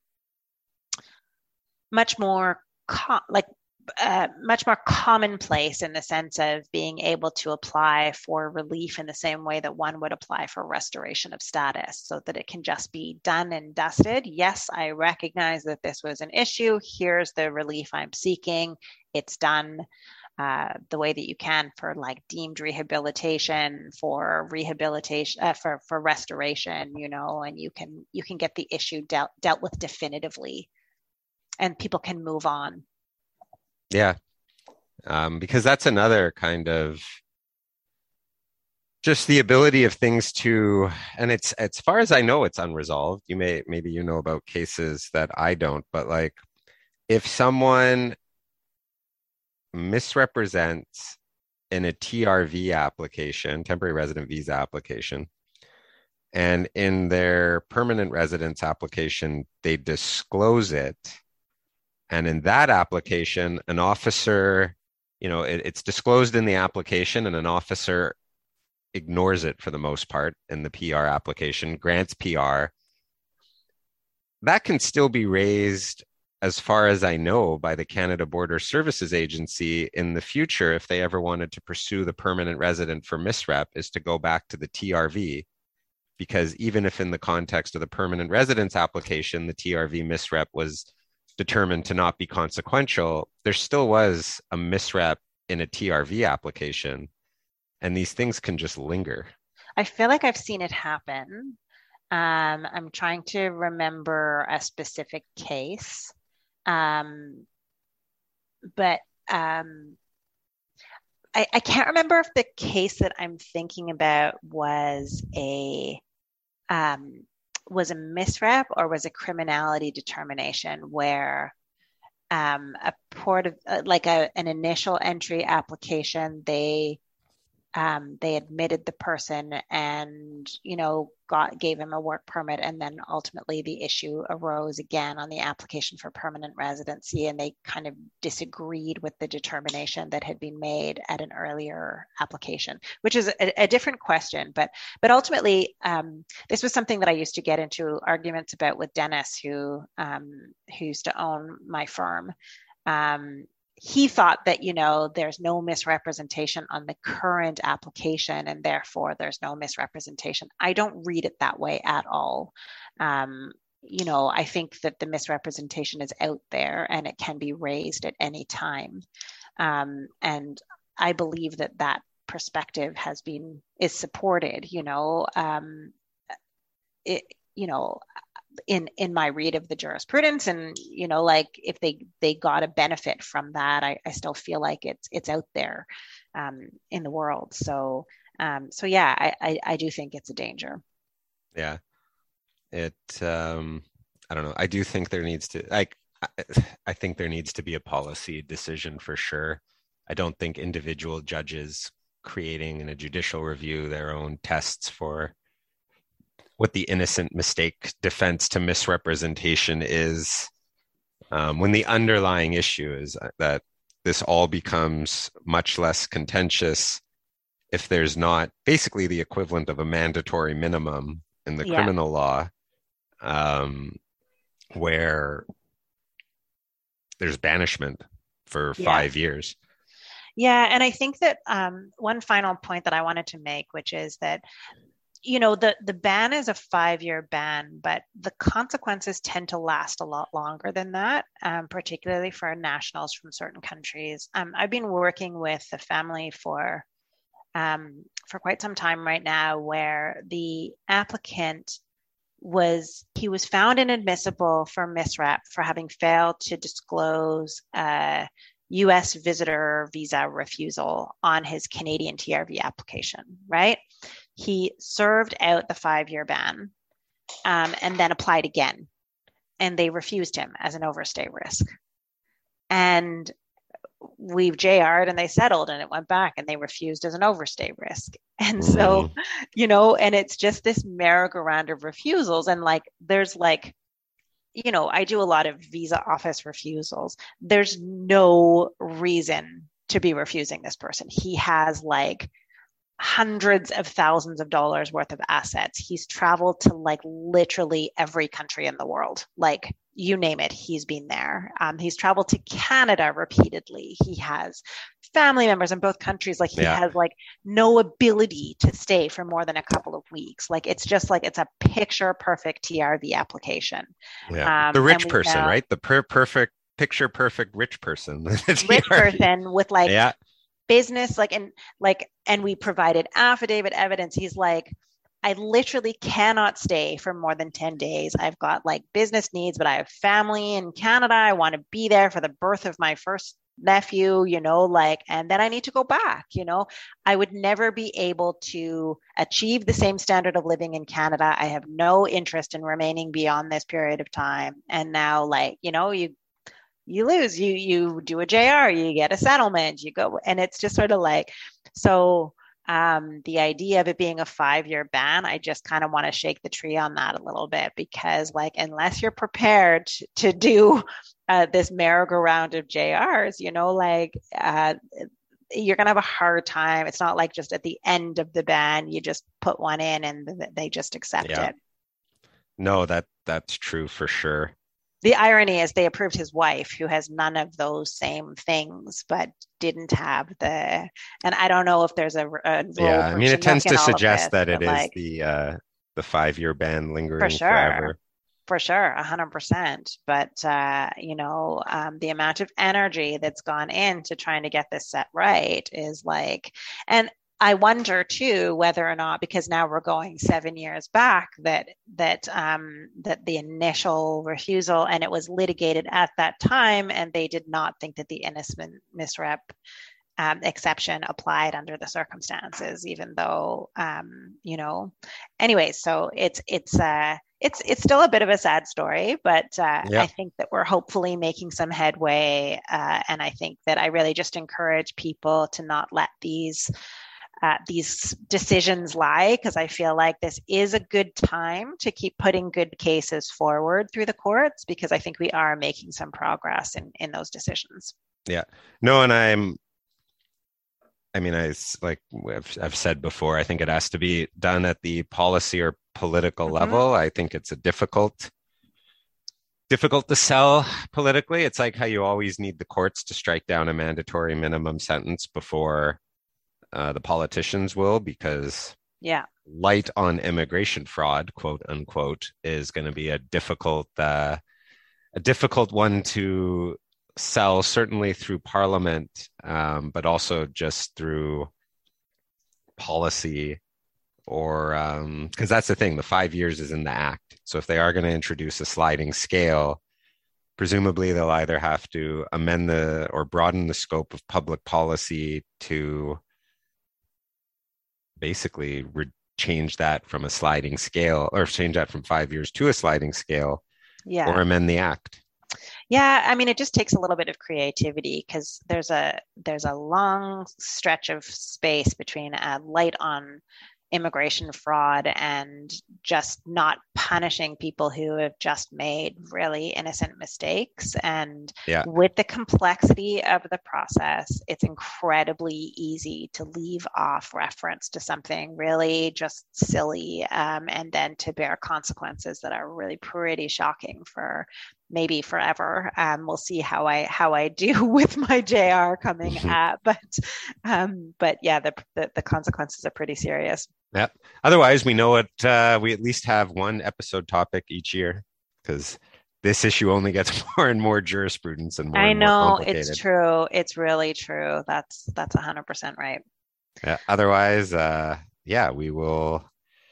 much more co- like uh, much more commonplace in the sense of being able to apply for relief in the same way that one would apply for restoration of status, so that it can just be done and dusted. Yes, I recognize that this was an issue. Here's the relief I'm seeking. It's done uh, the way that you can for like deemed rehabilitation, for rehabilitation, uh, for for restoration, you know, and you can you can get the issue dealt dealt with definitively. And people can move on. Yeah, um, because that's another kind of just the ability of things to, and it's as far as I know, it's unresolved. You may maybe you know about cases that I don't, but like if someone misrepresents in a T R V application, temporary resident visa application, and in their permanent residence application, they disclose it. And in that application, an officer, you know, it, it's disclosed in the application and an officer ignores it for the most part in the P R application, grants P R. That can still be raised, as far as I know, by the Canada Border Services Agency in the future if they ever wanted to pursue the permanent resident for misrep, is to go back to the T R V. Because even if in the context of the permanent residence application, the T R V misrep was determined to not be consequential, there still was a misrep in a T R V application, and these things can just linger. I feel like I've seen it happen. Um, I'm trying to remember a specific case, um, but um, I, I can't remember if the case that I'm thinking about was a um, was a misrep or was a criminality determination where um, a port of uh, like a, an initial entry application, they um, they admitted the person and, you know, got gave him a work permit, and then ultimately the issue arose again on the application for permanent residency, and they kind of disagreed with the determination that had been made at an earlier application, which is a, a different question. But but ultimately, um, this was something that I used to get into arguments about with Dennis, who um, who used to own my firm. Um, he thought that, you know, there's no misrepresentation on the current application and therefore there's no misrepresentation. I don't read it that way at all. Um, you know, I think that the misrepresentation is out there and it can be raised at any time. Um, and I believe that that perspective has been, is supported, you know, um, it, you know, in in my read of the jurisprudence, and you know, like if they they got a benefit from that, I, I still feel like it's it's out there um, in the world. So um, so yeah, I, I I do think it's a danger. Yeah, it. Um, I don't know. I do think there needs to like. I, I think there needs to be a policy decision for sure. I don't think individual judges creating in a judicial review their own tests for what the innocent mistake defense to misrepresentation is, um, when the underlying issue is that this all becomes much less contentious if there's not basically the equivalent of a mandatory minimum in the yeah. criminal law, um, where there's banishment for yeah. five years. Yeah, and I think that um, one final point that I wanted to make, which is that you know, the, the ban is a five-year ban, but the consequences tend to last a lot longer than that, um, particularly for nationals from certain countries. Um, I've been working with a family for um, for quite some time right now, where the applicant was, he was found inadmissible for misrep for having failed to disclose a U S visitor visa refusal on his Canadian T R V application, right? He served out the five-year ban um, and then applied again, and they refused him as an overstay risk. And we've J R'd and they settled, and it went back, and they refused as an overstay risk. And so, mm. you know, and it's just this merry-go-round of refusals. And like, there's like, you know, I do a lot of visa office refusals. There's no reason to be refusing this person. He has like hundreds of thousands of dollars worth of assets. He's traveled to like literally every country in the world. Like, you name it, he's been there. Um, he's traveled to Canada repeatedly. He has family members in both countries. Like, he yeah. has like no ability to stay for more than a couple of weeks. Like, it's just like, it's a picture perfect T R V application. Yeah. Um, the rich person, know, right? The per- perfect picture perfect rich person. Rich person with like yeah. business, like, and like, and we provided affidavit evidence. He's like, I literally cannot stay for more than ten days. I've got like business needs, but I have family in Canada. I want to be there for the birth of my first nephew, you know, like, and then I need to go back, you know. I would never be able to achieve the same standard of living in Canada. I have no interest in remaining beyond this period of time. And now, like, you know, you you lose, you you do a J R, you get a settlement, you go, and it's just sort of like, so um, the idea of it being a five-year ban, I just kind of want to shake the tree on that a little bit, because like, unless you're prepared to, to do uh, this merry-go-round of J Rs, you know, like uh, you're going to have a hard time. It's not like just at the end of the ban, you just put one in and they just accept yeah. it. No, that that's true for sure. The irony is they approved his wife, who has none of those same things, but didn't have the, and I don't know if there's a, a yeah, I mean, it tends to suggest this, that it is like, the, uh, the five-year ban lingering for sure, forever. For sure, a hundred percent. But, uh, you know, um, the amount of energy that's gone into trying to get this set right is like, and I wonder too whether or not, because now we're going seven years back, that that um, that the initial refusal, and it was litigated at that time, and they did not think that the innocent misrep um, exception applied under the circumstances, even though um, you know. Anyway, so it's it's uh, it's it's still a bit of a sad story, but uh, yeah. I think that we're hopefully making some headway, uh, and I think that I really just encourage people to not let these. Uh, these decisions lie, because I feel like this is a good time to keep putting good cases forward through the courts, because I think we are making some progress in, in those decisions. Yeah, no, and I'm, I mean, I like I've, I've said before, I think it has to be done at the policy or political mm-hmm. level. I think it's a difficult, difficult to sell politically. It's like how you always need the courts to strike down a mandatory minimum sentence before Uh, the politicians will, because yeah, light on immigration fraud, quote unquote, is going to be a difficult, uh, a difficult one to sell, certainly through Parliament, um, but also just through policy, or because um, that's the thing, the five years is in the act. So if they are going to introduce a sliding scale, presumably they'll either have to amend the or broaden the scope of public policy to basically re- change that from a sliding scale, or change that from five years to a sliding scale, yeah, or amend the act. Yeah, I mean, it just takes a little bit of creativity, because there's a there's a long stretch of space between a light on immigration fraud and just not punishing people who have just made really innocent mistakes. And yeah. with the complexity of the process, it's incredibly easy to leave off reference to something really just silly, um, and then to bear consequences that are really pretty shocking for maybe forever. Um, we'll see how I how I do with my J R coming up, but um, but yeah, the, the the consequences are pretty serious. Yeah. Otherwise, we know what uh, we at least have one episode topic each year, because this issue only gets more and more jurisprudence and more I and more know complicated. it's true. It's really true. That's that's one hundred percent right. Yeah. Otherwise, uh, yeah, we will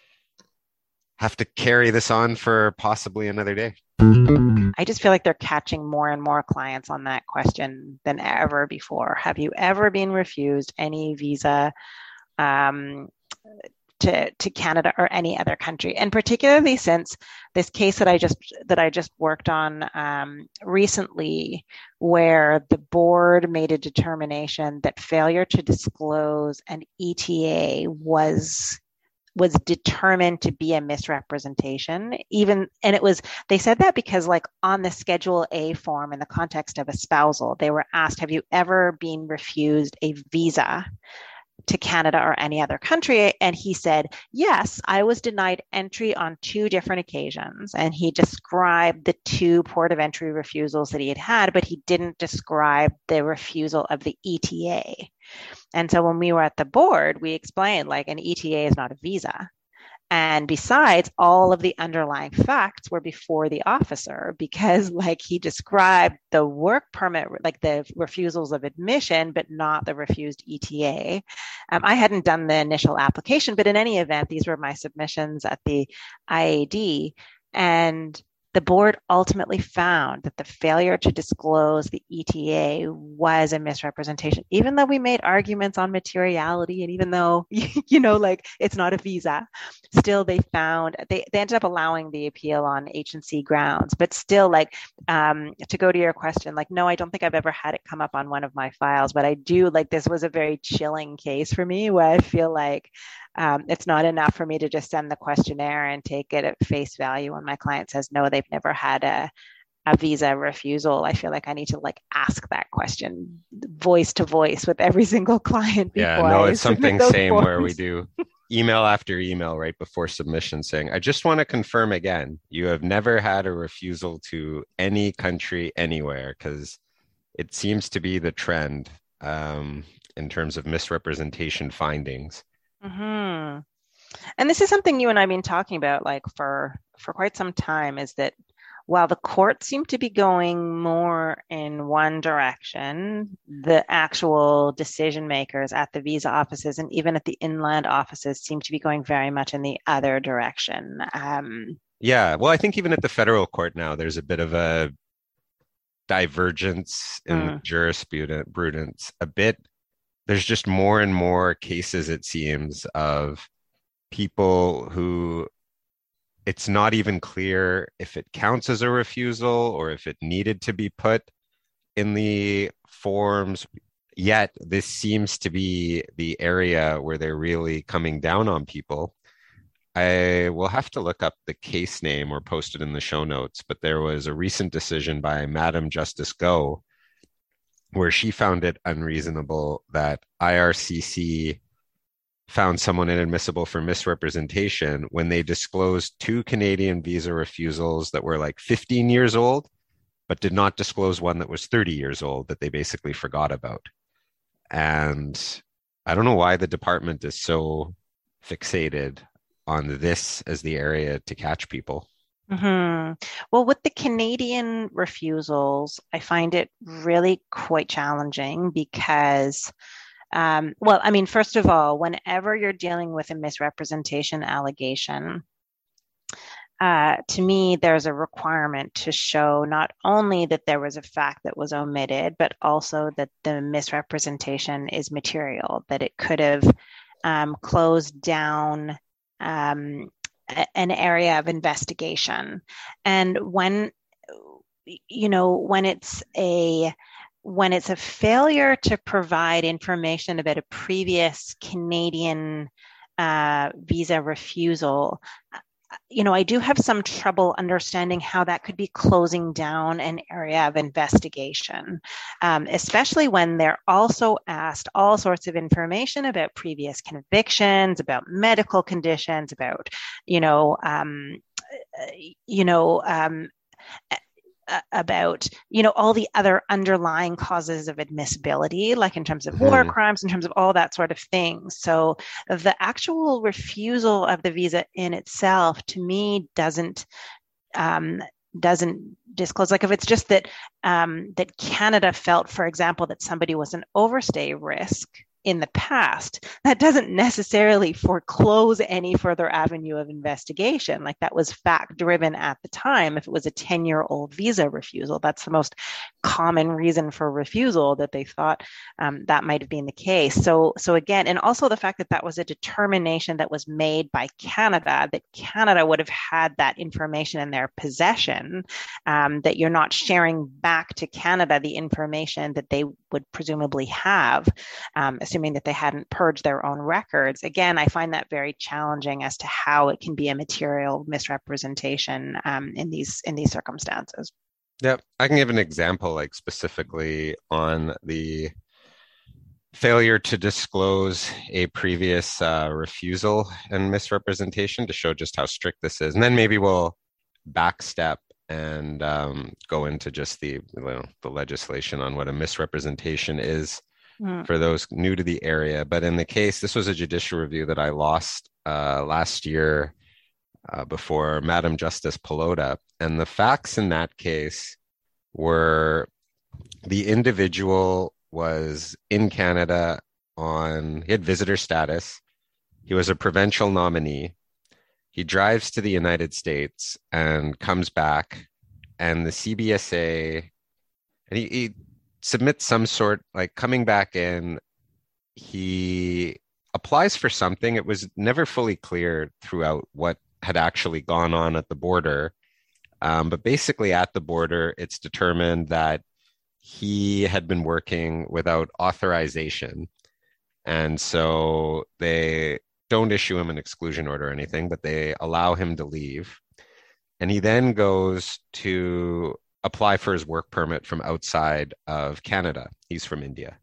have to carry this on for possibly another day. I just feel like they're catching more and more clients on that question than ever before. Have you ever been refused any visa um, to to Canada or any other country? And particularly since this case that I just that I just worked on um, recently, where the board made a determination that failure to disclose an E T A was was determined to be a misrepresentation, even, and it was, they said that because like on the Schedule A form in the context of a spousal, they were asked, have you ever been refused a visa to Canada or any other country? And he said, yes, I was denied entry on two different occasions. And he described the two port of entry refusals that he had had, but he didn't describe the refusal of the E T A. And so when we were at the board, we explained like an E T A is not a visa. And besides, all of the underlying facts were before the officer, because like he described the work permit, like the refusals of admission, but not the refused E T A. Um, I hadn't done the initial application, but in any event, these were my submissions at the I A D. And the board ultimately found that the failure to disclose the E T A was a misrepresentation, even though we made arguments on materiality, and even though, you know, like it's not a visa, still they found, they, they ended up allowing the appeal on H and C grounds. But still, like, um, to go to your question, like, no, I don't think I've ever had it come up on one of my files, but I do, like, this was a very chilling case for me, where I feel like Um, it's not enough for me to just send the questionnaire and take it at face value when my client says, no, they've never had a, a visa refusal. I feel like I need to like ask that question voice to voice with every single client. Yeah, no, it's something same forms. Where we do email after email right before submission saying, I just want to confirm again, you have never had a refusal to any country anywhere, because it seems to be the trend um, in terms of misrepresentation findings. Mm-hmm. And this is something you and I have been talking about like for, for quite some time, is that while the courts seem to be going more in one direction, the actual decision makers at the visa offices and even at the inland offices seem to be going very much in the other direction. Um, yeah, well, I think even at the federal court now, there's a bit of a divergence in mm. jurisprudence, a bit. There's just more and more cases, it seems, of people who it's not even clear if it counts as a refusal or if it needed to be put in the forms. Yet this seems to be the area where they're really coming down on people. I will have to look up the case name or post it in the show notes, but there was a recent decision by Madam Justice Go where she found it unreasonable that I R C C found someone inadmissible for misrepresentation when they disclosed two Canadian visa refusals that were like fifteen years old, but did not disclose one that was thirty years old that they basically forgot about. And I don't know why the department is so fixated on this as the area to catch people. Mm-hmm. Well, with the Canadian refusals, I find it really quite challenging because, um, well, I mean, first of all, whenever you're dealing with a misrepresentation allegation, uh, to me, there's a requirement to show not only that there was a fact that was omitted, but also that the misrepresentation is material, that it could have um, closed down um, an area of investigation. And when, you know, when it's a, when it's a failure to provide information about a previous Canadian uh, visa refusal, you know, I do have some trouble understanding how that could be closing down an area of investigation, um, especially when they're also asked all sorts of information about previous convictions, about medical conditions, about, you know, um, you know, um, uh, about, you know, all the other underlying causes of admissibility, like in terms of mm-hmm. war crimes, in terms of all that sort of thing. So the actual refusal of the visa in itself, to me, doesn't um, doesn't disclose. Like if it's just that um, that Canada felt, for example, that somebody was an overstay risk in the past, that doesn't necessarily foreclose any further avenue of investigation. Like that was fact driven at the time. If it was a ten year old visa refusal, that's the most common reason for refusal, that they thought um, that might have been the case. So, so again, and also the fact that that was a determination that was made by Canada, that Canada would have had that information in their possession, um, that you're not sharing back to Canada the information that they would presumably have, um, assuming that they hadn't purged their own records. Again, I find that very challenging as to how it can be a material misrepresentation um, in these in these circumstances. Yeah, I can give an example, like specifically on the failure to disclose a previous uh, refusal and misrepresentation, to show just how strict this is, and then maybe we'll backstep and um, go into just the you know, the legislation on what a misrepresentation is mm. for those new to the area. But in the case, this was a judicial review that I lost uh, last year uh, before Madam Justice Pelota. And the facts in that case were the individual was in Canada on, he had visitor status. He was a provincial nominee. He drives to the United States and comes back, and the C B S A, and he, he submits some sort, like coming back in, he applies for something. It was never fully clear throughout what had actually gone on at the border. Um, but basically at the border, it's determined that he had been working without authorization. And so they don't issue him an exclusion order or anything, but they allow him to leave. And he then goes to apply for his work permit from outside of Canada. He's from India.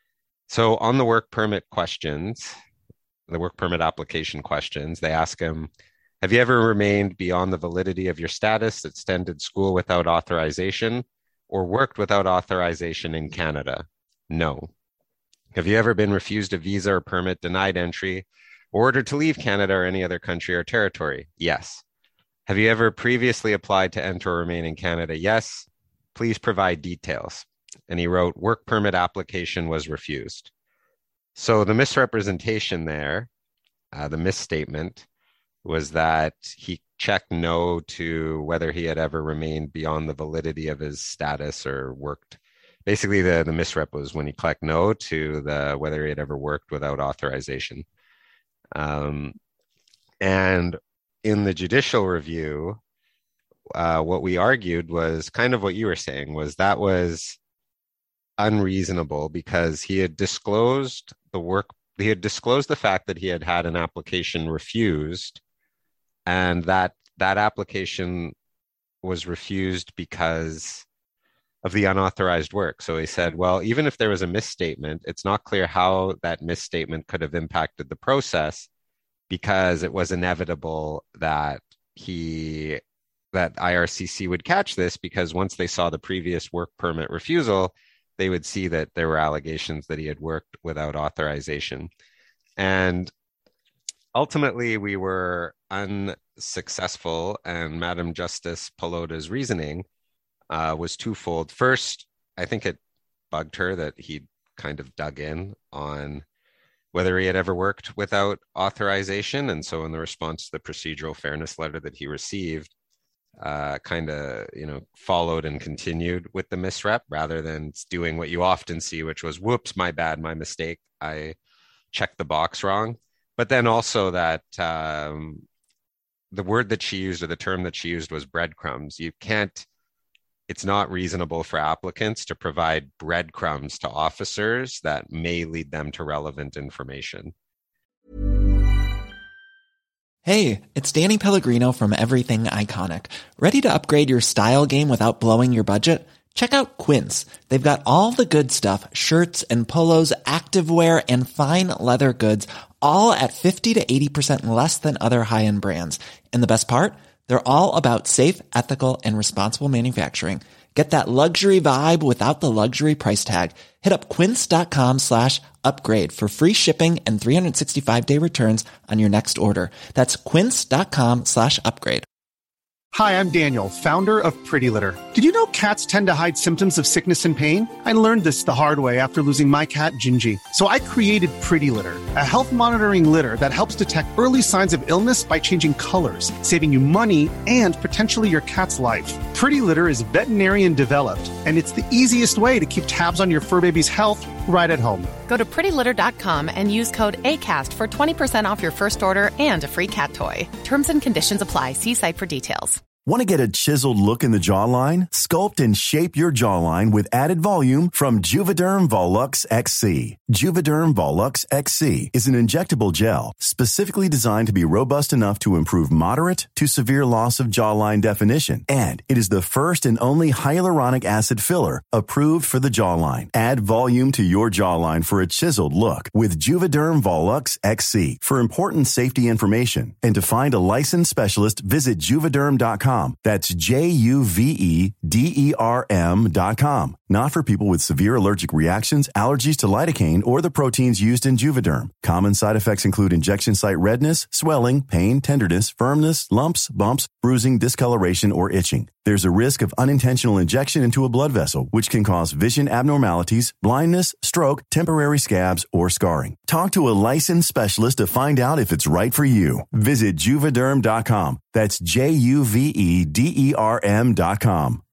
So on the work permit questions, the work permit application questions, they ask him, have you ever remained beyond the validity of your status, extended school without authorization, or worked without authorization in Canada? No. Have you ever been refused a visa or permit, denied entry, or ordered to leave Canada or any other country or territory? Yes. Have you ever previously applied to enter or remain in Canada? Yes. Please provide details. And he wrote, work permit application was refused. So the misrepresentation there, uh, the misstatement, was that he checked no to whether he had ever remained beyond the validity of his status or worked. Basically, the, the misrep was when he clicked no to the whether he had ever worked without authorization. Um, and in the judicial review, uh, what we argued was kind of what you were saying, was that was unreasonable because he had disclosed the work, he had disclosed the fact that he had had an application refused, and that that application was refused because of the unauthorized work. So he said, well, even if there was a misstatement, it's not clear how that misstatement could have impacted the process, because it was inevitable that he, that I R C C would catch this, because once they saw the previous work permit refusal, they would see that there were allegations that he had worked without authorization. And ultimately, we were unsuccessful, and Madam Justice Pelota's reasoning uh, was twofold. First, I think it bugged her that he kind of dug in on whether he had ever worked without authorization. And so in the response to the procedural fairness letter that he received, uh, kind of, you know, followed and continued with the misrep rather than doing what you often see, which was, whoops, my bad, my mistake. I checked the box wrong. But then also that um, the word that she used, or the term that she used, was breadcrumbs. You can't, it's not reasonable for applicants to provide breadcrumbs to officers that may lead them to relevant information. Hey, it's Danny Pellegrino from Everything Iconic. Ready to upgrade your style game without blowing your budget? Check out Quince. They've got all the good stuff, shirts and polos, activewear, and fine leather goods, all at fifty to eighty percent less than other high-end brands. And the best part? They're all about safe, ethical, and responsible manufacturing. Get that luxury vibe without the luxury price tag. Hit up quince.com slash upgrade for free shipping and three sixty-five day returns on your next order. That's quince.com slash upgrade. Hi, I'm Daniel, founder of Pretty Litter. Did you know cats tend to hide symptoms of sickness and pain? I learned this the hard way after losing my cat, Gingy. So I created Pretty Litter, a health monitoring litter that helps detect early signs of illness by changing colors, saving you money and potentially your cat's life. Pretty Litter is veterinarian developed, and it's the easiest way to keep tabs on your fur baby's health right at home. Go to pretty litter dot com and use code ACAST for twenty percent off your first order and a free cat toy. Terms and conditions apply. See site for details. Want to get a chiseled look in the jawline? Sculpt and shape your jawline with added volume from Juvederm Volux X C. Juvederm Volux X C is an injectable gel specifically designed to be robust enough to improve moderate to severe loss of jawline definition. And it is the first and only hyaluronic acid filler approved for the jawline. Add volume to your jawline for a chiseled look with Juvederm Volux X C. For important safety information and to find a licensed specialist, visit juvederm dot com. That's J U V E D E R M dot com. Not for people with severe allergic reactions, allergies to lidocaine, or the proteins used in Juvederm. Common side effects include injection site redness, swelling, pain, tenderness, firmness, lumps, bumps, bruising, discoloration, or itching. There's a risk of unintentional injection into a blood vessel, which can cause vision abnormalities, blindness, stroke, temporary scabs, or scarring. Talk to a licensed specialist to find out if it's right for you. Visit Juvederm dot com. That's J U V E D E R M dot com.